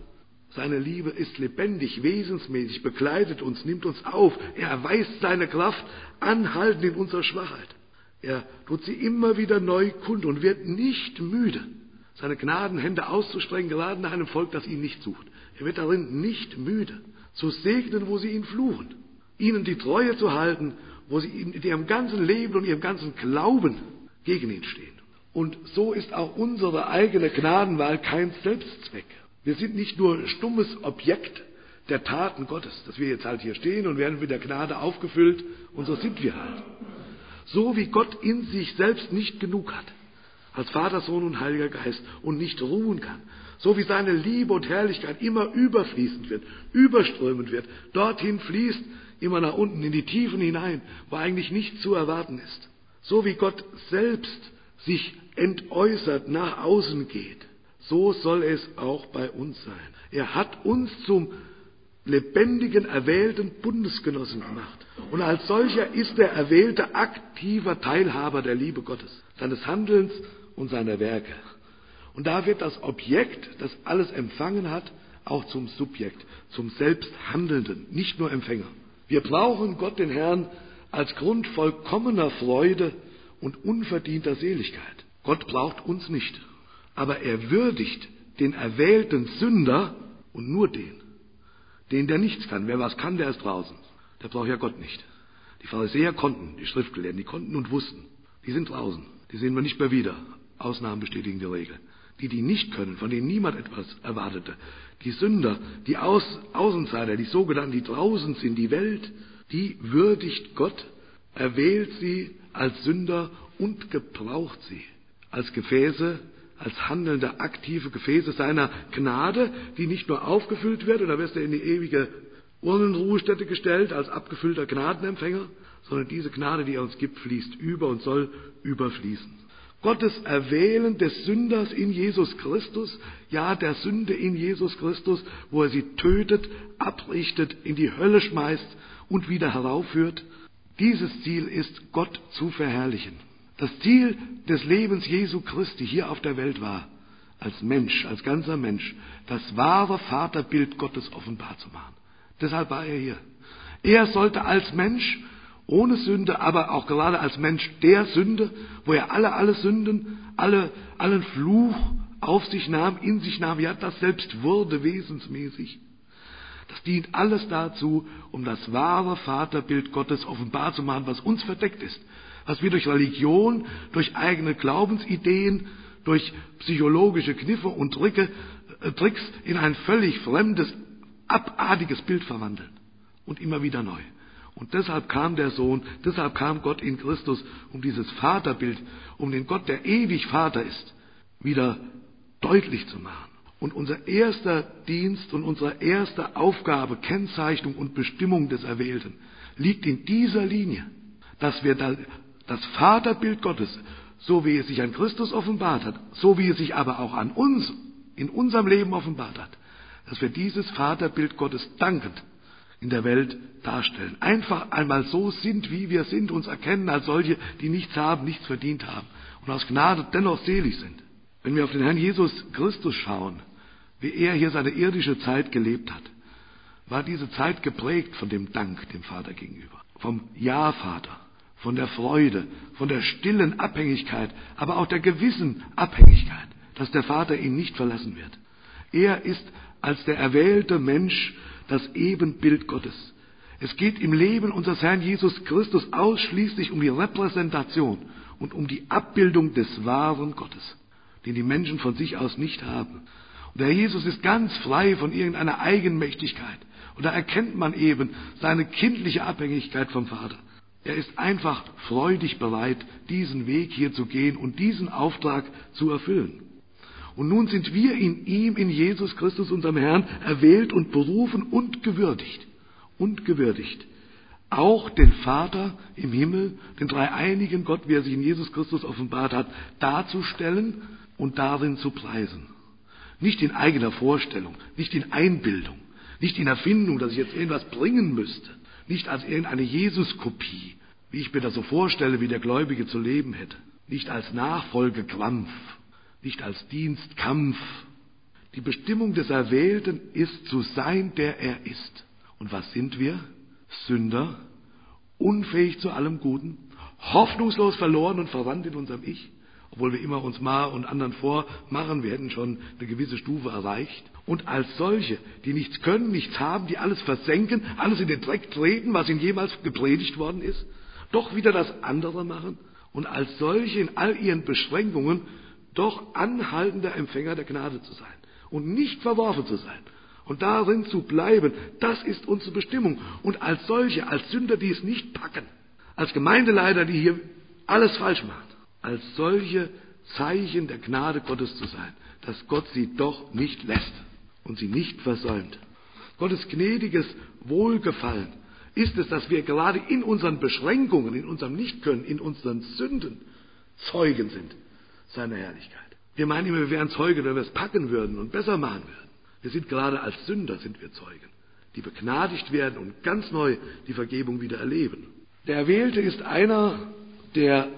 Seine Liebe ist lebendig, wesensmäßig, begleitet uns, nimmt uns auf. Er erweist seine Kraft anhaltend in unserer Schwachheit. Er tut sie immer wieder neu kund und wird nicht müde, seine Gnadenhände auszustrecken, gerade nach einem Volk, das ihn nicht sucht. Er wird darin nicht müde, zu segnen, wo sie ihn fluchen, ihnen die Treue zu halten, wo sie in ihrem ganzen Leben und ihrem ganzen Glauben gegen ihn stehen. Und so ist auch unsere eigene Gnadenwahl kein Selbstzweck. Wir sind nicht nur stummes Objekt der Taten Gottes, dass wir jetzt halt hier stehen und werden mit der Gnade aufgefüllt und so sind wir halt. So wie Gott in sich selbst nicht genug hat, als Vater, Sohn und Heiliger Geist und nicht ruhen kann, so wie seine Liebe und Herrlichkeit immer überfließend wird, überströmend wird, dorthin fließt, immer nach unten, in die Tiefen hinein, wo eigentlich nichts zu erwarten ist. So wie Gott selbst sich entäußert, nach außen geht, so soll es auch bei uns sein. Er hat uns zum lebendigen, erwählten Bundesgenossen gemacht. Und als solcher ist der Erwählte aktiver Teilhaber der Liebe Gottes, seines Handelns und seiner Werke. Und da wird das Objekt, das alles empfangen hat, auch zum Subjekt, zum Selbsthandelnden, nicht nur Empfänger. Wir brauchen Gott, den Herrn, als Grund vollkommener Freude und unverdienter Seligkeit. Gott braucht uns nicht, aber er würdigt den erwählten Sünder und nur den, den, der nichts kann. Wer was kann, der ist draußen. Der braucht ja Gott nicht. Die Pharisäer konnten, die Schriftgelehrten, die konnten und wussten. Die sind draußen. Die sehen wir nicht mehr wieder. Ausnahmen bestätigen die Regel. Die, die nicht können, von denen niemand etwas erwartete. Die Sünder, die Aus, Außenseiter, die sogenannten, die draußen sind, die Welt, die würdigt Gott, erwählt sie als Sünder und gebraucht sie als Gefäße, als handelnde, aktive Gefäße seiner Gnade, die nicht nur aufgefüllt wird, und da wirst du in die ewige Urnenruhestätte gestellt, als abgefüllter Gnadenempfänger, sondern diese Gnade, die er uns gibt, fließt über und soll überfließen. Gottes Erwählen des Sünders in Jesus Christus, ja der Sünde in Jesus Christus, wo er sie tötet, abrichtet, in die Hölle schmeißt und wieder heraufführt, dieses Ziel ist, Gott zu verherrlichen. Das Ziel des Lebens Jesu Christi hier auf der Welt war, als Mensch, als ganzer Mensch, das wahre Vaterbild Gottes offenbar zu machen. Deshalb war er hier. Er sollte als Mensch, ohne Sünde, aber auch gerade als Mensch der Sünde, wo er alle, alle Sünden, alle, allen Fluch auf sich nahm, in sich nahm, ja, das selbst wurde wesensmäßig. Das dient alles dazu, um das wahre Vaterbild Gottes offenbar zu machen, was uns verdeckt ist. Was wir durch Religion, durch eigene Glaubensideen, durch psychologische Kniffe und Tricke, äh, Tricks in ein völlig fremdes, abartiges Bild verwandeln. Und immer wieder neu. Und deshalb kam der Sohn, deshalb kam Gott in Christus, um dieses Vaterbild, um den Gott, der ewig Vater ist, wieder deutlich zu machen. Und unser erster Dienst und unsere erste Aufgabe, Kennzeichnung und Bestimmung des Erwählten, liegt in dieser Linie, dass wir das Vaterbild Gottes, so wie es sich an Christus offenbart hat, so wie es sich aber auch an uns in unserem Leben offenbart hat, dass wir dieses Vaterbild Gottes dankend in der Welt darstellen. Einfach einmal so sind, wie wir sind, uns erkennen als solche, die nichts haben, nichts verdient haben und aus Gnade dennoch selig sind. Wenn wir auf den Herrn Jesus Christus schauen, wie er hier seine irdische Zeit gelebt hat, war diese Zeit geprägt von dem Dank dem Vater gegenüber, vom Ja, Vater, von der Freude, von der stillen Abhängigkeit, aber auch der gewissen Abhängigkeit, dass der Vater ihn nicht verlassen wird. Er ist als der erwählte Mensch das Ebenbild Gottes. Es geht im Leben unseres Herrn Jesus Christus ausschließlich um die Repräsentation und um die Abbildung des wahren Gottes, den die Menschen von sich aus nicht haben. Und der Herr Jesus ist ganz frei von irgendeiner Eigenmächtigkeit. Und da erkennt man eben seine kindliche Abhängigkeit vom Vater. Er ist einfach freudig bereit, diesen Weg hier zu gehen und diesen Auftrag zu erfüllen. Und nun sind wir in ihm, in Jesus Christus, unserem Herrn, erwählt und berufen und gewürdigt. Und gewürdigt. Auch den Vater im Himmel, den dreieinigen Gott, wie er sich in Jesus Christus offenbart hat, darzustellen und darin zu preisen. Nicht in eigener Vorstellung, nicht in Einbildung, nicht in Erfindung, dass ich jetzt irgendwas bringen müsste, nicht als irgendeine Jesus-Kopie, wie ich mir das so vorstelle, wie der Gläubige zu leben hätte, nicht als Nachfolgekrampf, nicht als Dienstkampf. Die Bestimmung des Erwählten ist zu sein, der er ist. Und was sind wir? Sünder, unfähig zu allem Guten, hoffnungslos verloren und verwandt in unserem Ich, obwohl wir immer uns mal und anderen vormachen, wir hätten schon eine gewisse Stufe erreicht. Und als solche, die nichts können, nichts haben, die alles versenken, alles in den Dreck treten, was ihnen jemals gepredigt worden ist, doch wieder das andere machen und als solche in all ihren Beschränkungen doch anhaltender Empfänger der Gnade zu sein und nicht verworfen zu sein und darin zu bleiben, das ist unsere Bestimmung. Und als solche, als Sünder, die es nicht packen, als Gemeindeleiter, die hier alles falsch machen, als solche Zeichen der Gnade Gottes zu sein, dass Gott sie doch nicht lässt und sie nicht versäumt. Gottes gnädiges Wohlgefallen ist es, dass wir gerade in unseren Beschränkungen, in unserem Nichtkönnen, in unseren Sünden Zeugen sind seiner Herrlichkeit. Wir meinen immer, wir wären Zeugen, wenn wir es packen würden und besser machen würden. Wir sind gerade als Sünder sind wir Zeugen, die begnadigt werden und ganz neu die Vergebung wieder erleben. Der Erwählte ist einer, der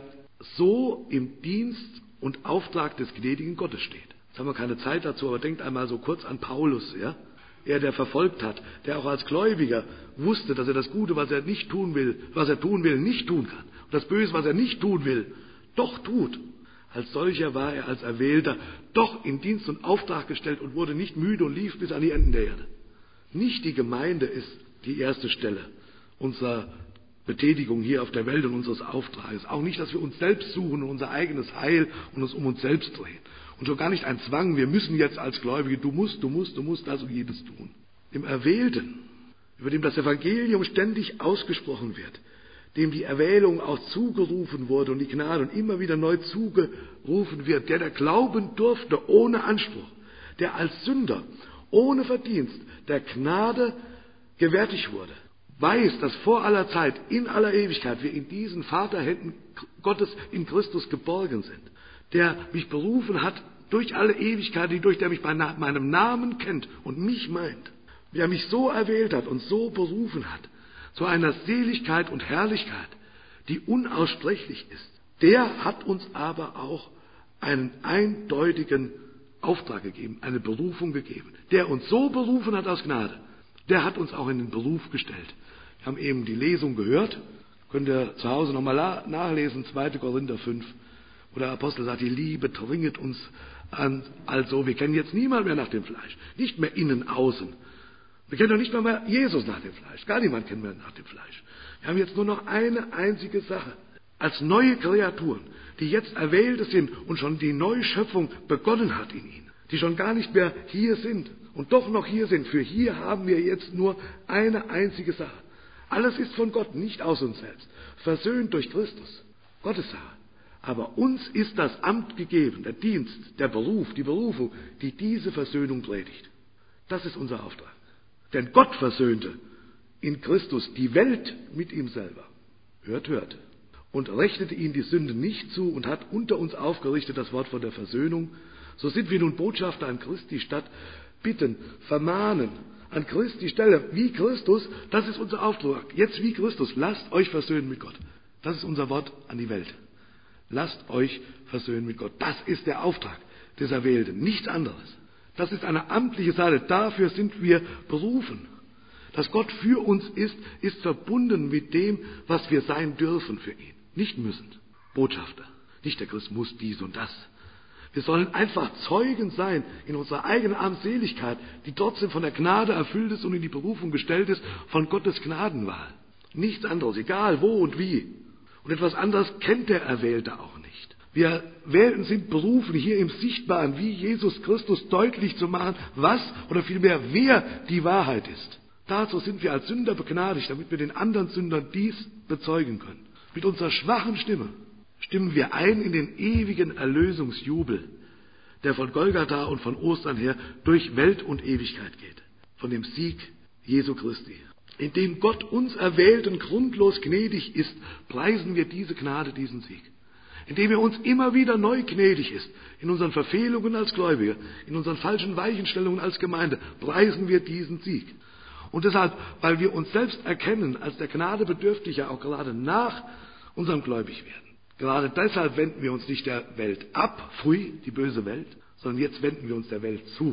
so im Dienst und Auftrag des gnädigen Gottes steht. Jetzt haben wir keine Zeit dazu, aber denkt einmal so kurz an Paulus, ja? Er, der verfolgt hat, der auch als Gläubiger wusste, dass er das Gute, was er nicht tun will, was er tun will, nicht tun kann. Und das Böse, was er nicht tun will, doch tut. Als solcher war er als Erwählter doch in Dienst und Auftrag gestellt und wurde nicht müde und lief bis an die Enden der Erde. Nicht die Gemeinde ist die erste Stelle unserer Betätigung hier auf der Welt und unseres Auftrages. Auch nicht, dass wir uns selbst suchen und unser eigenes Heil und uns um uns selbst drehen. Und schon gar nicht ein Zwang, wir müssen jetzt als Gläubige, du musst, du musst, du musst das und jedes tun. Dem Erwählten, über dem das Evangelium ständig ausgesprochen wird, dem die Erwählung auch zugerufen wurde und die Gnade und immer wieder neu zugerufen wird, der der glauben durfte ohne Anspruch, der als Sünder ohne Verdienst der Gnade gewärtig wurde, weiß, dass vor aller Zeit, in aller Ewigkeit wir in diesen Vaterhänden Gottes in Christus geborgen sind, der mich berufen hat durch alle Ewigkeit, durch der mich bei meinem Namen kennt und mich meint, der mich so erwählt hat und so berufen hat, zu einer Seligkeit und Herrlichkeit, die unaussprechlich ist. Der hat uns aber auch einen eindeutigen Auftrag gegeben, eine Berufung gegeben. Der uns so berufen hat aus Gnade, der hat uns auch in den Beruf gestellt. Wir haben eben die Lesung gehört, könnt ihr zu Hause nochmal nachlesen, zweiter Korinther fünf, wo der Apostel sagt, die Liebe dringet uns an, also wir kennen jetzt niemand mehr nach dem Fleisch, nicht mehr innen, außen. Wir kennen doch nicht mehr, mehr Jesus nach dem Fleisch. Gar niemand kennt mehr nach dem Fleisch. Wir haben jetzt nur noch eine einzige Sache. Als neue Kreaturen, die jetzt Erwählte sind und schon die Neuschöpfung begonnen hat in ihnen. Die schon gar nicht mehr hier sind und doch noch hier sind. Für hier haben wir jetzt nur eine einzige Sache. Alles ist von Gott, nicht aus uns selbst. Versöhnt durch Christus. Gottes Sache. Aber uns ist das Amt gegeben, der Dienst, der Beruf, die Berufung, die diese Versöhnung predigt. Das ist unser Auftrag. Denn Gott versöhnte in Christus die Welt mit ihm selber. Hört, hört. Und rechnete ihnen die Sünde nicht zu und hat unter uns aufgerichtet das Wort von der Versöhnung. So sind wir nun Botschafter an Christi Stadt, bitten, vermahnen, an Christi Stelle, wie Christus, das ist unser Auftrag. Jetzt wie Christus, lasst euch versöhnen mit Gott. Das ist unser Wort an die Welt. Lasst euch versöhnen mit Gott. Das ist der Auftrag des Erwählten, nichts anderes. Das ist eine amtliche Sache. Dafür sind wir berufen. Dass Gott für uns ist, ist verbunden mit dem, was wir sein dürfen für ihn. Nicht müssen. Botschafter. Nicht der Christ muss dies und das. Wir sollen einfach Zeugen sein in unserer eigenen Armseligkeit, die trotzdem von der Gnade erfüllt ist und in die Berufung gestellt ist von Gottes Gnadenwahl. Nichts anderes, egal wo und wie. Und etwas anderes kennt der Erwählte auch nicht. Wir Wählten sind berufen, hier im Sichtbaren, wie Jesus Christus, deutlich zu machen, was oder vielmehr wer die Wahrheit ist. Dazu sind wir als Sünder begnadigt, damit wir den anderen Sündern dies bezeugen können. Mit unserer schwachen Stimme stimmen wir ein in den ewigen Erlösungsjubel, der von Golgatha und von Ostern her durch Welt und Ewigkeit geht. Von dem Sieg Jesu Christi. Indem Gott uns Erwählten grundlos gnädig ist, preisen wir diese Gnade, diesen Sieg. Indem er uns immer wieder neu gnädig ist, in unseren Verfehlungen als Gläubige, in unseren falschen Weichenstellungen als Gemeinde, preisen wir diesen Sieg. Und deshalb, weil wir uns selbst erkennen als der Gnade Bedürftiger, auch gerade nach unserem Gläubigwerden. Gerade deshalb wenden wir uns nicht der Welt ab, pfui, die böse Welt, sondern jetzt wenden wir uns der Welt zu.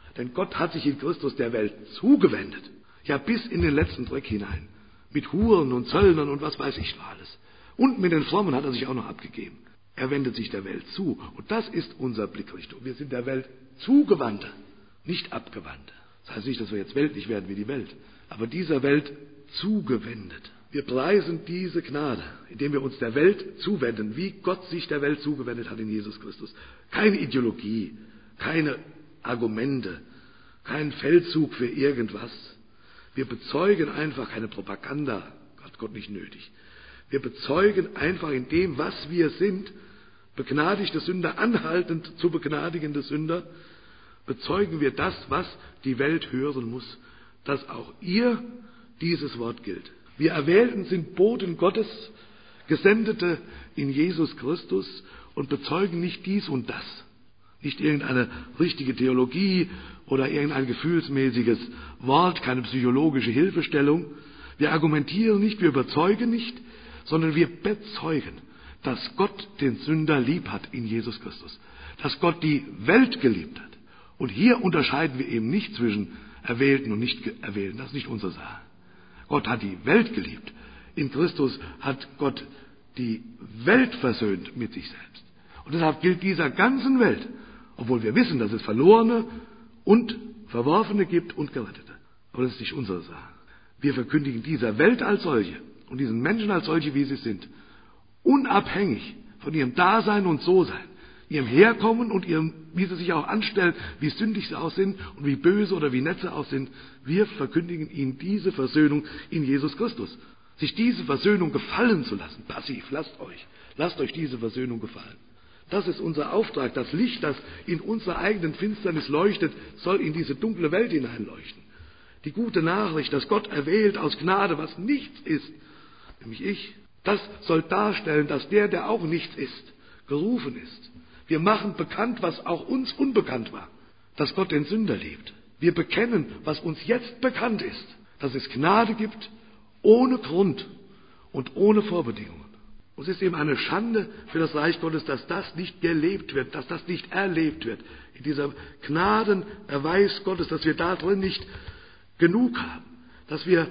Denn Gott hat sich in Christus der Welt zugewendet. Ja, bis in den letzten Dreck hinein. Mit Huren und Zöllnern und was weiß ich noch alles. Und mit den Frommen hat er sich auch noch abgegeben. Er wendet sich der Welt zu. Und das ist unser Blickrichtung. Wir sind der Welt Zugewandte, nicht Abgewandte. Das heißt nicht, dass wir jetzt weltlich werden wie die Welt, aber dieser Welt zugewendet. Wir preisen diese Gnade, indem wir uns der Welt zuwenden, wie Gott sich der Welt zugewendet hat in Jesus Christus. Keine Ideologie, keine Argumente, kein Feldzug für irgendwas. Wir bezeugen einfach keine Propaganda, hat Gott nicht nötig. Wir bezeugen einfach in dem, was wir sind, begnadigte Sünder, anhaltend zu begnadigende Sünder, bezeugen wir das, was die Welt hören muss, dass auch ihr dieses Wort gilt. Wir Erwählten sind Boten Gottes, Gesendete in Jesus Christus und bezeugen nicht dies und das, nicht irgendeine richtige Theologie oder irgendein gefühlsmäßiges Wort, keine psychologische Hilfestellung. Wir argumentieren nicht, wir überzeugen nicht, sondern wir bezeugen, dass Gott den Sünder lieb hat in Jesus Christus, dass Gott die Welt geliebt hat. Und hier unterscheiden wir eben nicht zwischen Erwählten und Nicht-Erwählten, das ist nicht unsere Sache. Gott hat die Welt geliebt. In Christus hat Gott die Welt versöhnt mit sich selbst. Und deshalb gilt dieser ganzen Welt, obwohl wir wissen, dass es Verlorene und Verworfene gibt und Gerettete. Aber das ist nicht unsere Sache. Wir verkündigen dieser Welt als solche und diesen Menschen als solche, wie sie sind, unabhängig von ihrem Dasein und So-Sein, ihrem Herkommen und ihrem, wie sie sich auch anstellen, wie sündig sie auch sind und wie böse oder wie nett sie auch sind. Wir verkündigen ihnen diese Versöhnung in Jesus Christus. Sich diese Versöhnung gefallen zu lassen, passiv, lasst euch, lasst euch diese Versöhnung gefallen. Das ist unser Auftrag. Das Licht, das in unserer eigenen Finsternis leuchtet, soll in diese dunkle Welt hineinleuchten. Die gute Nachricht, dass Gott erwählt aus Gnade, was nichts ist, nämlich ich, das soll darstellen, dass der, der auch nichts ist, gerufen ist. Wir machen bekannt, was auch uns unbekannt war, dass Gott den Sünder liebt. Wir bekennen, was uns jetzt bekannt ist, dass es Gnade gibt, ohne Grund und ohne Vorbedingungen. Und es ist eben eine Schande für das Reich Gottes, dass das nicht gelebt wird, dass das nicht erlebt wird. In dieser Gnadenerweis Gottes, dass wir da drin nicht genug haben, dass wir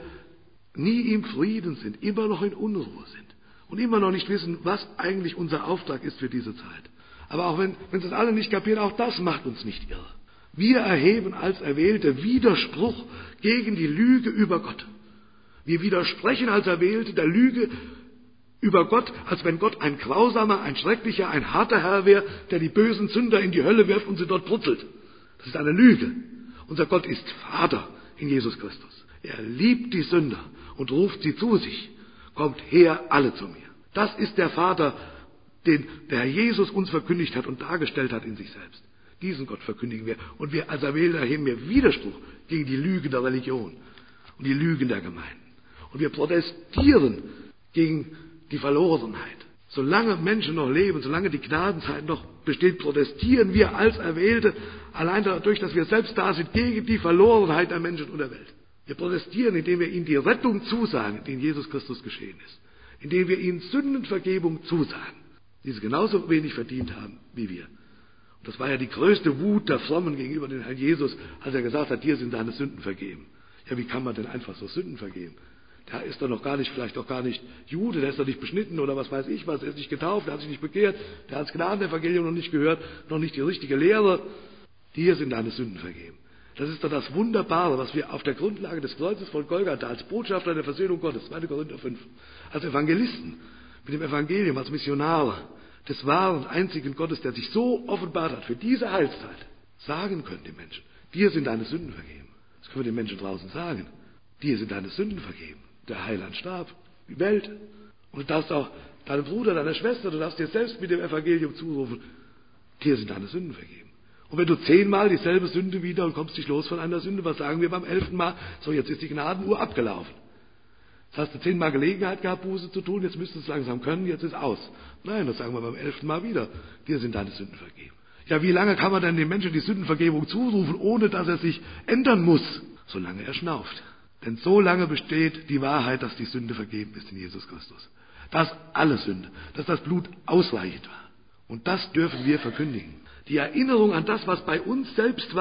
nie im Frieden sind, immer noch in Unruhe sind und immer noch nicht wissen, was eigentlich unser Auftrag ist für diese Zeit. Aber auch wenn, wenn Sie es alle nicht kapieren, auch das macht uns nicht irre. Wir erheben als Erwählte Widerspruch gegen die Lüge über Gott. Wir widersprechen als Erwählte der Lüge über Gott, als wenn Gott ein grausamer, ein schrecklicher, ein harter Herr wäre, der die bösen Sünder in die Hölle wirft und sie dort brutzelt. Das ist eine Lüge. Unser Gott ist Vater in Jesus Christus. Er liebt die Sünder und ruft sie zu sich. Kommt her, alle zu mir. Das ist der Vater, den der Herr Jesus uns verkündigt hat und dargestellt hat in sich selbst. Diesen Gott verkündigen wir. Und wir als Erwählte erheben wir Widerspruch gegen die Lüge der Religion und die Lügen der Gemeinden. Und wir protestieren gegen die Verlorenheit. Solange Menschen noch leben, solange die Gnadenzeit noch besteht, protestieren wir als Erwählte, allein dadurch, dass wir selbst da sind, gegen die Verlorenheit der Menschen und der Welt. Wir protestieren, indem wir ihnen die Rettung zusagen, die in Jesus Christus geschehen ist. Indem wir ihnen Sündenvergebung zusagen, die sie genauso wenig verdient haben wie wir. Und das war ja die größte Wut der Frommen gegenüber dem Herrn Jesus, als er gesagt hat, dir sind deine Sünden vergeben. Ja, wie kann man denn einfach so Sünden vergeben? Der ist doch noch gar nicht, vielleicht doch gar nicht Jude, der ist doch nicht beschnitten oder was weiß ich was, der ist nicht getauft, der hat sich nicht bekehrt, der hat das Gnadenevangelium noch nicht gehört, noch nicht die richtige Lehre. Dir sind deine Sünden vergeben. Das ist doch das Wunderbare, was wir auf der Grundlage des Kreuzes von Golgatha als Botschafter der Versöhnung Gottes, zweiter Korinther fünf, als Evangelisten mit dem Evangelium, als Missionare des wahren, einzigen Gottes, der sich so offenbart hat für diese Heilszeit, sagen können die Menschen, dir sind deine Sünden vergeben. Das können wir den Menschen draußen sagen. Dir sind deine Sünden vergeben. Der Heiland starb, die Welt. Und du darfst auch deinem Bruder, deiner Schwester, du darfst dir selbst mit dem Evangelium zurufen, dir sind deine Sünden vergeben. Und wenn du zehnmal dieselbe Sünde wieder und kommst nicht los von einer Sünde, was sagen wir beim elften Mal? So, jetzt ist die Gnadenuhr abgelaufen. Jetzt hast du zehnmal Gelegenheit gehabt, Buße zu tun, jetzt müsstest du es langsam können, jetzt ist aus. Nein, das sagen wir beim elften Mal wieder. Dir sind deine Sünden vergeben. Ja, wie lange kann man denn dem Menschen die Sündenvergebung zurufen, ohne dass er sich ändern muss? Solange er schnauft. Denn so lange besteht die Wahrheit, dass die Sünde vergeben ist in Jesus Christus. Dass alle Sünde, dass das Blut ausreichend war. Und das dürfen wir verkündigen. Die Erinnerung an das, was bei uns selbst war,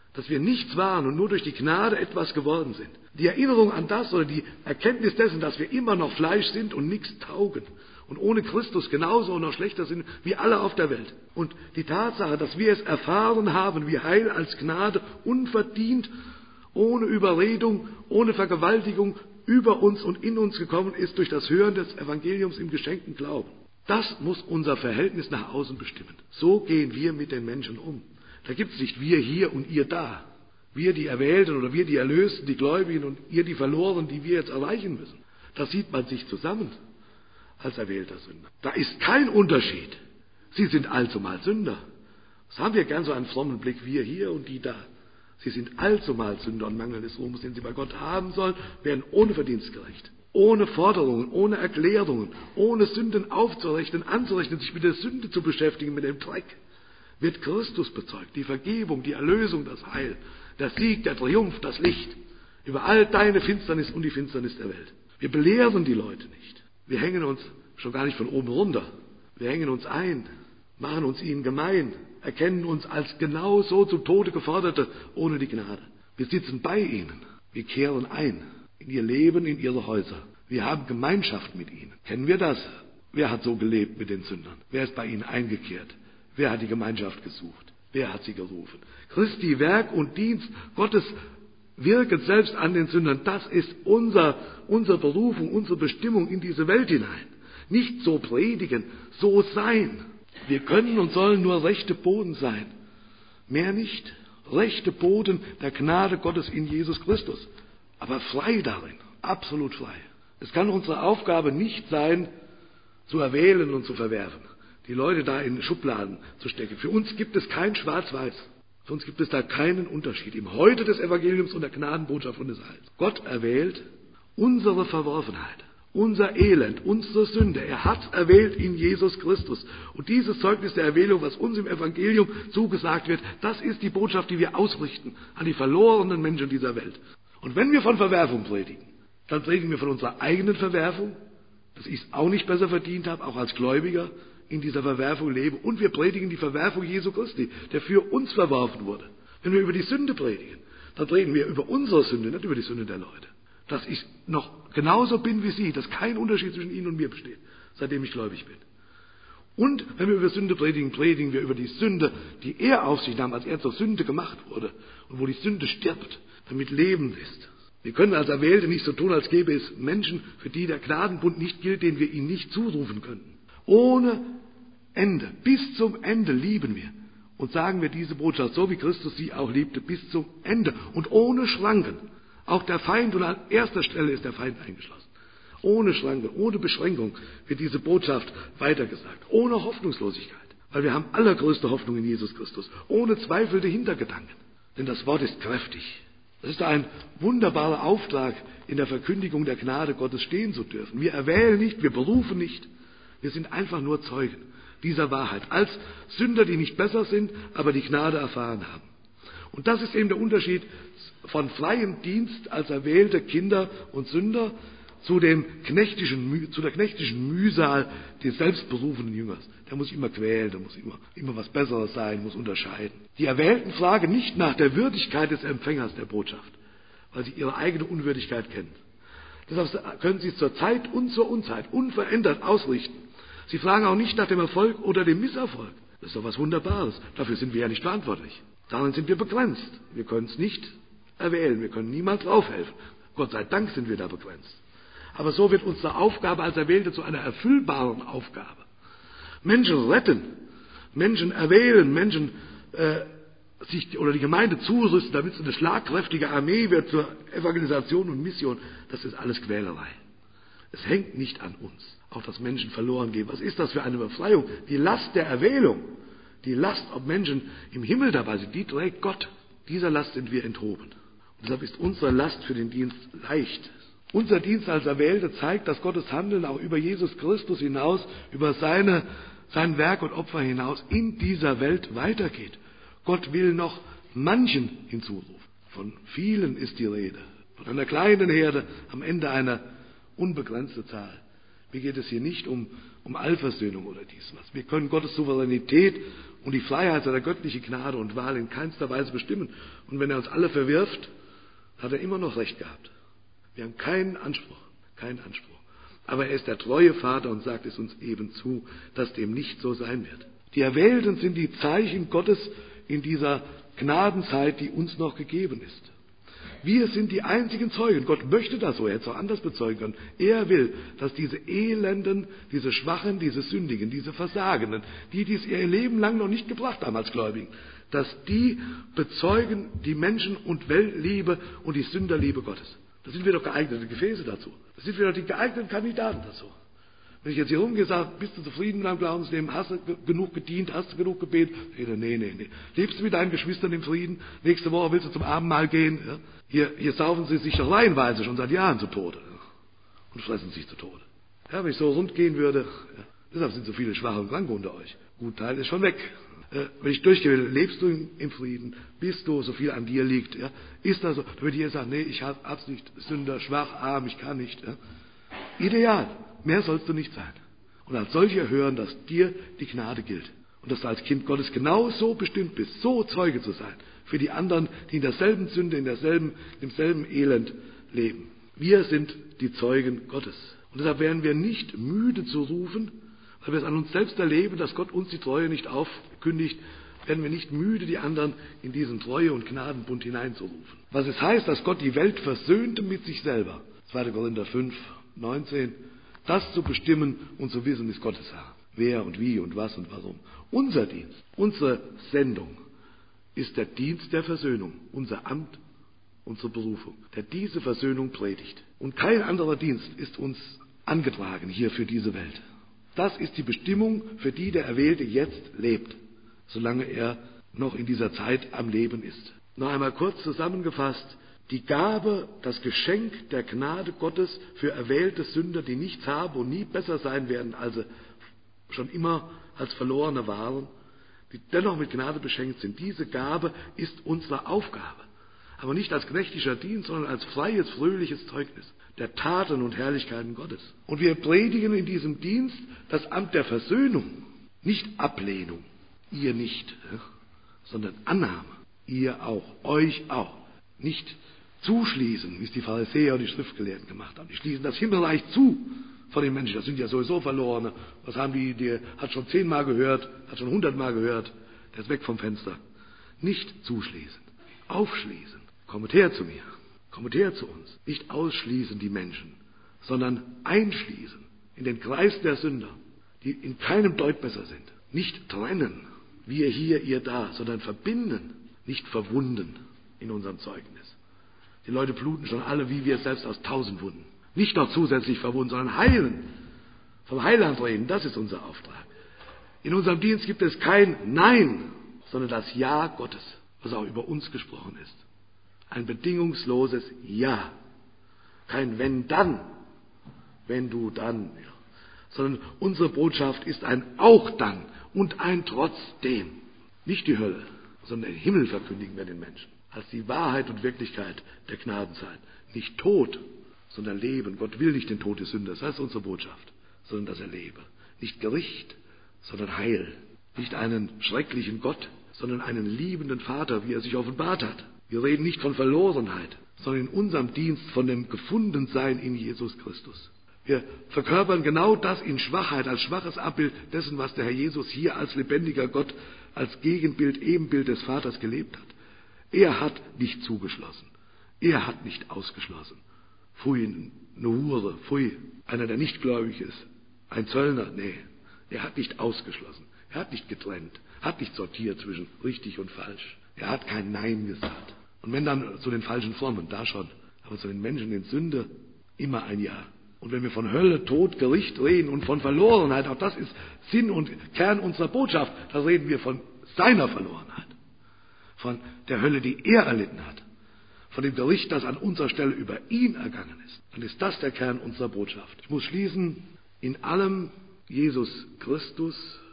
dass wir nichts waren und nur durch die Gnade etwas geworden sind. Die Erinnerung an das oder die Erkenntnis dessen, dass wir immer noch Fleisch sind und nichts taugen und ohne Christus genauso und noch schlechter sind wie alle auf der Welt. Und die Tatsache, dass wir es erfahren haben, wie Heil als Gnade unverdient, ohne Überredung, ohne Vergewaltigung über uns und in uns gekommen ist durch das Hören des Evangeliums im geschenkten Glauben. Das muss unser Verhältnis nach außen bestimmen. So gehen wir mit den Menschen um. Da gibt es nicht wir hier und ihr da. Wir die Erwählten oder wir die Erlösten, die Gläubigen und ihr die Verlorenen, die wir jetzt erreichen müssen. Da sieht man sich zusammen als erwählter Sünder. Da ist kein Unterschied. Sie sind allzumal Sünder. Das haben wir gern so einen frommen Blick, wir hier und die da. Sie sind allzumal Sünder und Mangel des Ruhmes, den sie bei Gott haben sollen, werden ohne Verdienst gerecht. Ohne Forderungen, ohne Erklärungen, ohne Sünden aufzurechnen, anzurechnen, sich mit der Sünde zu beschäftigen, mit dem Dreck, wird Christus bezeugt. Die Vergebung, die Erlösung, das Heil, der Sieg, der Triumph, das Licht über all deine Finsternis und die Finsternis der Welt. Wir belehren die Leute nicht. Wir hängen uns schon gar nicht von oben runter. Wir hängen uns ein, machen uns ihnen gemein, erkennen uns als genau so zum Tode Geforderte ohne die Gnade. Wir sitzen bei ihnen. Wir kehren ein in ihr Leben, in ihre Häuser. Wir haben Gemeinschaft mit ihnen. Kennen wir das? Wer hat so gelebt mit den Sündern? Wer ist bei ihnen eingekehrt? Wer hat die Gemeinschaft gesucht? Wer hat sie gerufen? Christi Werk und Dienst, Gottes Wirken selbst an den Sündern, das ist unser, unsere Berufung, unsere Bestimmung in diese Welt hinein. Nicht so predigen, so sein. Wir können und sollen nur rechte Boden sein. Mehr nicht. Rechte Boden der Gnade Gottes in Jesus Christus. Aber frei darin, absolut frei. Es kann unsere Aufgabe nicht sein, zu erwählen und zu verwerfen, die Leute da in Schubladen zu stecken. Für uns gibt es kein Schwarz-Weiß. Für uns gibt es da keinen Unterschied im Heute des Evangeliums und der Gnadenbotschaft und des Heils. Gott erwählt unsere Verworfenheit, unser Elend, unsere Sünde. Er hat erwählt in Jesus Christus. Und dieses Zeugnis der Erwählung, was uns im Evangelium zugesagt wird, das ist die Botschaft, die wir ausrichten an die verlorenen Menschen dieser Welt. Und wenn wir von Verwerfung predigen, dann predigen wir von unserer eigenen Verwerfung, dass ich es auch nicht besser verdient habe, auch als Gläubiger in dieser Verwerfung lebe. Und wir predigen die Verwerfung Jesu Christi, der für uns verworfen wurde. Wenn wir über die Sünde predigen, dann predigen wir über unsere Sünde, nicht über die Sünde der Leute. Dass ich noch genauso bin wie sie, dass kein Unterschied zwischen ihnen und mir besteht, seitdem ich gläubig bin. Und wenn wir über Sünde predigen, predigen wir über die Sünde, die er auf sich nahm, als er zur Sünde gemacht wurde und wo die Sünde stirbt, damit Leben ist. Wir können als Erwählte nicht so tun, als gäbe es Menschen, für die der Gnadenbund nicht gilt, den wir ihnen nicht zurufen könnten. Ohne Ende, bis zum Ende lieben wir und sagen wir diese Botschaft, so wie Christus sie auch liebte, bis zum Ende und ohne Schranken. Auch der Feind, und an erster Stelle ist der Feind eingeschlossen. Ohne Schranken, ohne Beschränkung wird diese Botschaft weitergesagt. Ohne Hoffnungslosigkeit, weil wir haben allergrößte Hoffnung in Jesus Christus. Ohne Zweifel der Hintergedanken, denn das Wort ist kräftig. Es ist ein wunderbarer Auftrag, in der Verkündigung der Gnade Gottes stehen zu dürfen. Wir erwählen nicht, wir berufen nicht. Wir sind einfach nur Zeugen dieser Wahrheit. Als Sünder, die nicht besser sind, aber die Gnade erfahren haben. Und das ist eben der Unterschied von freiem Dienst als erwählte Kinder und Sünder zu, dem knechtischen, zu der knechtischen Mühsal des selbstberufenen Jüngers. Der muss sich immer quälen, der muss immer, immer was Besseres sein, muss unterscheiden. Die Erwählten fragen nicht nach der Würdigkeit des Empfängers der Botschaft, weil sie ihre eigene Unwürdigkeit kennen. Deshalb können sie es zur Zeit und zur Unzeit unverändert ausrichten. Sie fragen auch nicht nach dem Erfolg oder dem Misserfolg. Das ist doch was Wunderbares. Dafür sind wir ja nicht verantwortlich. Darin sind wir begrenzt. Wir können es nicht erwählen. Wir können niemals aufhelfen. Gott sei Dank sind wir da begrenzt. Aber so wird unsere Aufgabe als Erwählte zu einer erfüllbaren Aufgabe. Menschen retten, Menschen erwählen, Menschen äh, sich oder die Gemeinde zurüsten, damit es eine schlagkräftige Armee wird zur Evangelisation und Mission. Das ist alles Quälerei. Es hängt nicht an uns, auch dass Menschen verloren gehen. Was ist das für eine Befreiung? Die Last der Erwählung, die Last, ob Menschen im Himmel dabei sind, die trägt Gott. Dieser Last sind wir enthoben. Und deshalb ist unsere Last für den Dienst leicht. Unser Dienst als Erwählte zeigt, dass Gottes Handeln auch über Jesus Christus hinaus, über seine, sein Werk und Opfer hinaus in dieser Welt weitergeht. Gott will noch manchen hinzurufen. Von vielen ist die Rede. Von einer kleinen Herde, am Ende eine unbegrenzte Zahl. Mir geht es hier nicht um, um Allversöhnung oder dies was. Wir können Gottes Souveränität und die Freiheit seiner göttlichen Gnade und Wahl in keinster Weise bestimmen. Und wenn er uns alle verwirft, hat er immer noch Recht gehabt. Wir haben keinen Anspruch, keinen Anspruch. Aber er ist der treue Vater und sagt es uns eben zu, dass dem nicht so sein wird. Die Erwählten sind die Zeichen Gottes in dieser Gnadenzeit, die uns noch gegeben ist. Wir sind die einzigen Zeugen. Gott möchte das so, er hätte es auch anders bezeugen können. Er will, dass diese Elenden, diese Schwachen, diese Sündigen, diese Versagenden, die dies ihr Leben lang noch nicht gebracht haben als Gläubigen, dass die bezeugen die Menschen- und Weltliebe und die Sünderliebe Gottes. Da sind wir doch geeignete Gefäße dazu. Da sind wir doch die geeigneten Kandidaten dazu. Wenn ich jetzt hier rumgehe und sage, bist du zufrieden mit deinem Glaubensleben, hast du genug gedient, hast du genug gebetet? Nee, nee, nee, nee. Lebst du mit deinen Geschwistern im Frieden? Nächste Woche willst du zum Abendmahl gehen? Ja? Hier, hier saufen sie sich doch reihenweise schon seit Jahren zu Tode. Ja? Und fressen sich zu Tode. Ja, wenn ich so rund gehen würde, ja, deshalb sind so viele Schwache und Kranke unter euch. Gut, Teil ist schon weg. Äh, wenn ich durchgehe, lebst du im, im Frieden? Bist du, so viel an dir liegt? Ja? Ist das so? Damit ihr sagt, nee, ich habe hab's nicht, Sünder, schwach, arm, ich kann nicht. Ja? Ideal. Mehr sollst du nicht sein. Und als solcher hören, dass dir die Gnade gilt. Und dass du als Kind Gottes genauso bestimmt bist, so Zeuge zu sein. Für die anderen, die in derselben Sünde, in derselben, im selben Elend leben. Wir sind die Zeugen Gottes. Und deshalb werden wir nicht müde zu rufen, weil wir es an uns selbst erleben, dass Gott uns die Treue nicht aufkündigt, werden wir nicht müde, die anderen in diesen Treue- und Gnadenbund hineinzurufen. Was es heißt, dass Gott die Welt versöhnte mit sich selber. zweiter Korinther fünf, neunzehn. Das zu bestimmen und zu wissen, ist Gottes Sache. Wer und wie und was und warum. Unser Dienst, unsere Sendung ist der Dienst der Versöhnung, unser Amt, unsere Berufung, der diese Versöhnung predigt. Und kein anderer Dienst ist uns angetragen hier für diese Welt. Das ist die Bestimmung, für die der Erwählte jetzt lebt, solange er noch in dieser Zeit am Leben ist. Noch einmal kurz zusammengefasst: Die Gabe, das Geschenk der Gnade Gottes für erwählte Sünder, die nichts haben und nie besser sein werden, als sie schon immer als Verlorene waren, die dennoch mit Gnade beschenkt sind. Diese Gabe ist unsere Aufgabe. Aber nicht als knechtischer Dienst, sondern als freies, fröhliches Zeugnis der Taten und Herrlichkeiten Gottes. Und wir predigen in diesem Dienst das Amt der Versöhnung, nicht Ablehnung, ihr nicht, sondern Annahme, ihr auch, euch auch, nicht zuschließen, wie es die Pharisäer und die Schriftgelehrten gemacht haben. Die schließen das Himmelreich zu von den Menschen. Das sind ja sowieso Verlorene. Was haben die, die hat schon zehnmal gehört, hat schon hundertmal gehört, der ist weg vom Fenster. Nicht zuschließen, aufschließen. Kommet her zu mir, kommet her zu uns. Nicht ausschließen die Menschen, sondern einschließen in den Kreis der Sünder, die in keinem Deut besser sind. Nicht trennen, wir hier, ihr da, sondern verbinden, nicht verwunden in unserem Zeugnis. Die Leute bluten schon alle, wie wir selbst, aus tausend Wunden. Nicht noch zusätzlich verwunden, sondern heilen. Vom Heiland reden, das ist unser Auftrag. In unserem Dienst gibt es kein Nein, sondern das Ja Gottes, was auch über uns gesprochen ist. Ein bedingungsloses Ja. Kein Wenn dann, wenn du dann, ja. Sondern unsere Botschaft ist ein Auch dann und ein Trotzdem. Nicht die Hölle, sondern den Himmel verkündigen wir den Menschen. Als die Wahrheit und Wirklichkeit der Gnadenzeit. Nicht Tod, sondern Leben. Gott will nicht den Tod des Sünders, das ist unsere Botschaft, sondern dass er lebe. Nicht Gericht, sondern Heil. Nicht einen schrecklichen Gott, sondern einen liebenden Vater, wie er sich offenbart hat. Wir reden nicht von Verlorenheit, sondern in unserem Dienst von dem Gefundensein in Jesus Christus. Wir verkörpern genau das in Schwachheit, als schwaches Abbild dessen, was der Herr Jesus hier als lebendiger Gott, als Gegenbild, Ebenbild des Vaters gelebt hat. Er hat nicht zugeschlossen. Er hat nicht ausgeschlossen. Pfui, eine Hure, pfui, einer, der nicht gläubig ist. Ein Zöllner, nee. Er hat nicht ausgeschlossen. Er hat nicht getrennt. Hat nicht sortiert zwischen richtig und falsch. Er hat kein Nein gesagt. Und wenn dann zu den falschen Formen, da schon. Aber zu den Menschen in Sünde immer ein Ja. Und wenn wir von Hölle, Tod, Gericht reden und von Verlorenheit, auch das ist Sinn und Kern unserer Botschaft, da reden wir von seiner Verlorenheit. Von der Hölle, die er erlitten hat. Von dem Gericht, das an unserer Stelle über ihn ergangen ist. Dann ist das der Kern unserer Botschaft. Ich muss schließen, in allem Jesus Christus,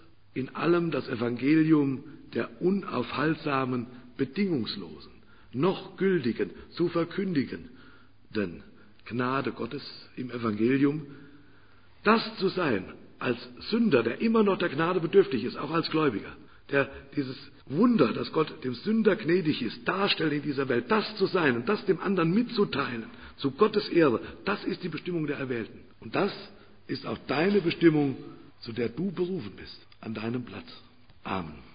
in allem das Evangelium der unaufhaltsamen, bedingungslosen, noch gültigen, zu verkündigenden Gnade Gottes im Evangelium, das zu sein, als Sünder, der immer noch der Gnade bedürftig ist, auch als Gläubiger, der dieses Wunder, dass Gott dem Sünder gnädig ist, darstellt in dieser Welt, das zu sein und das dem anderen mitzuteilen, zu Gottes Ehre, das ist die Bestimmung der Erwählten. Und das ist auch deine Bestimmung, zu der du berufen bist, an deinem Platz. Amen.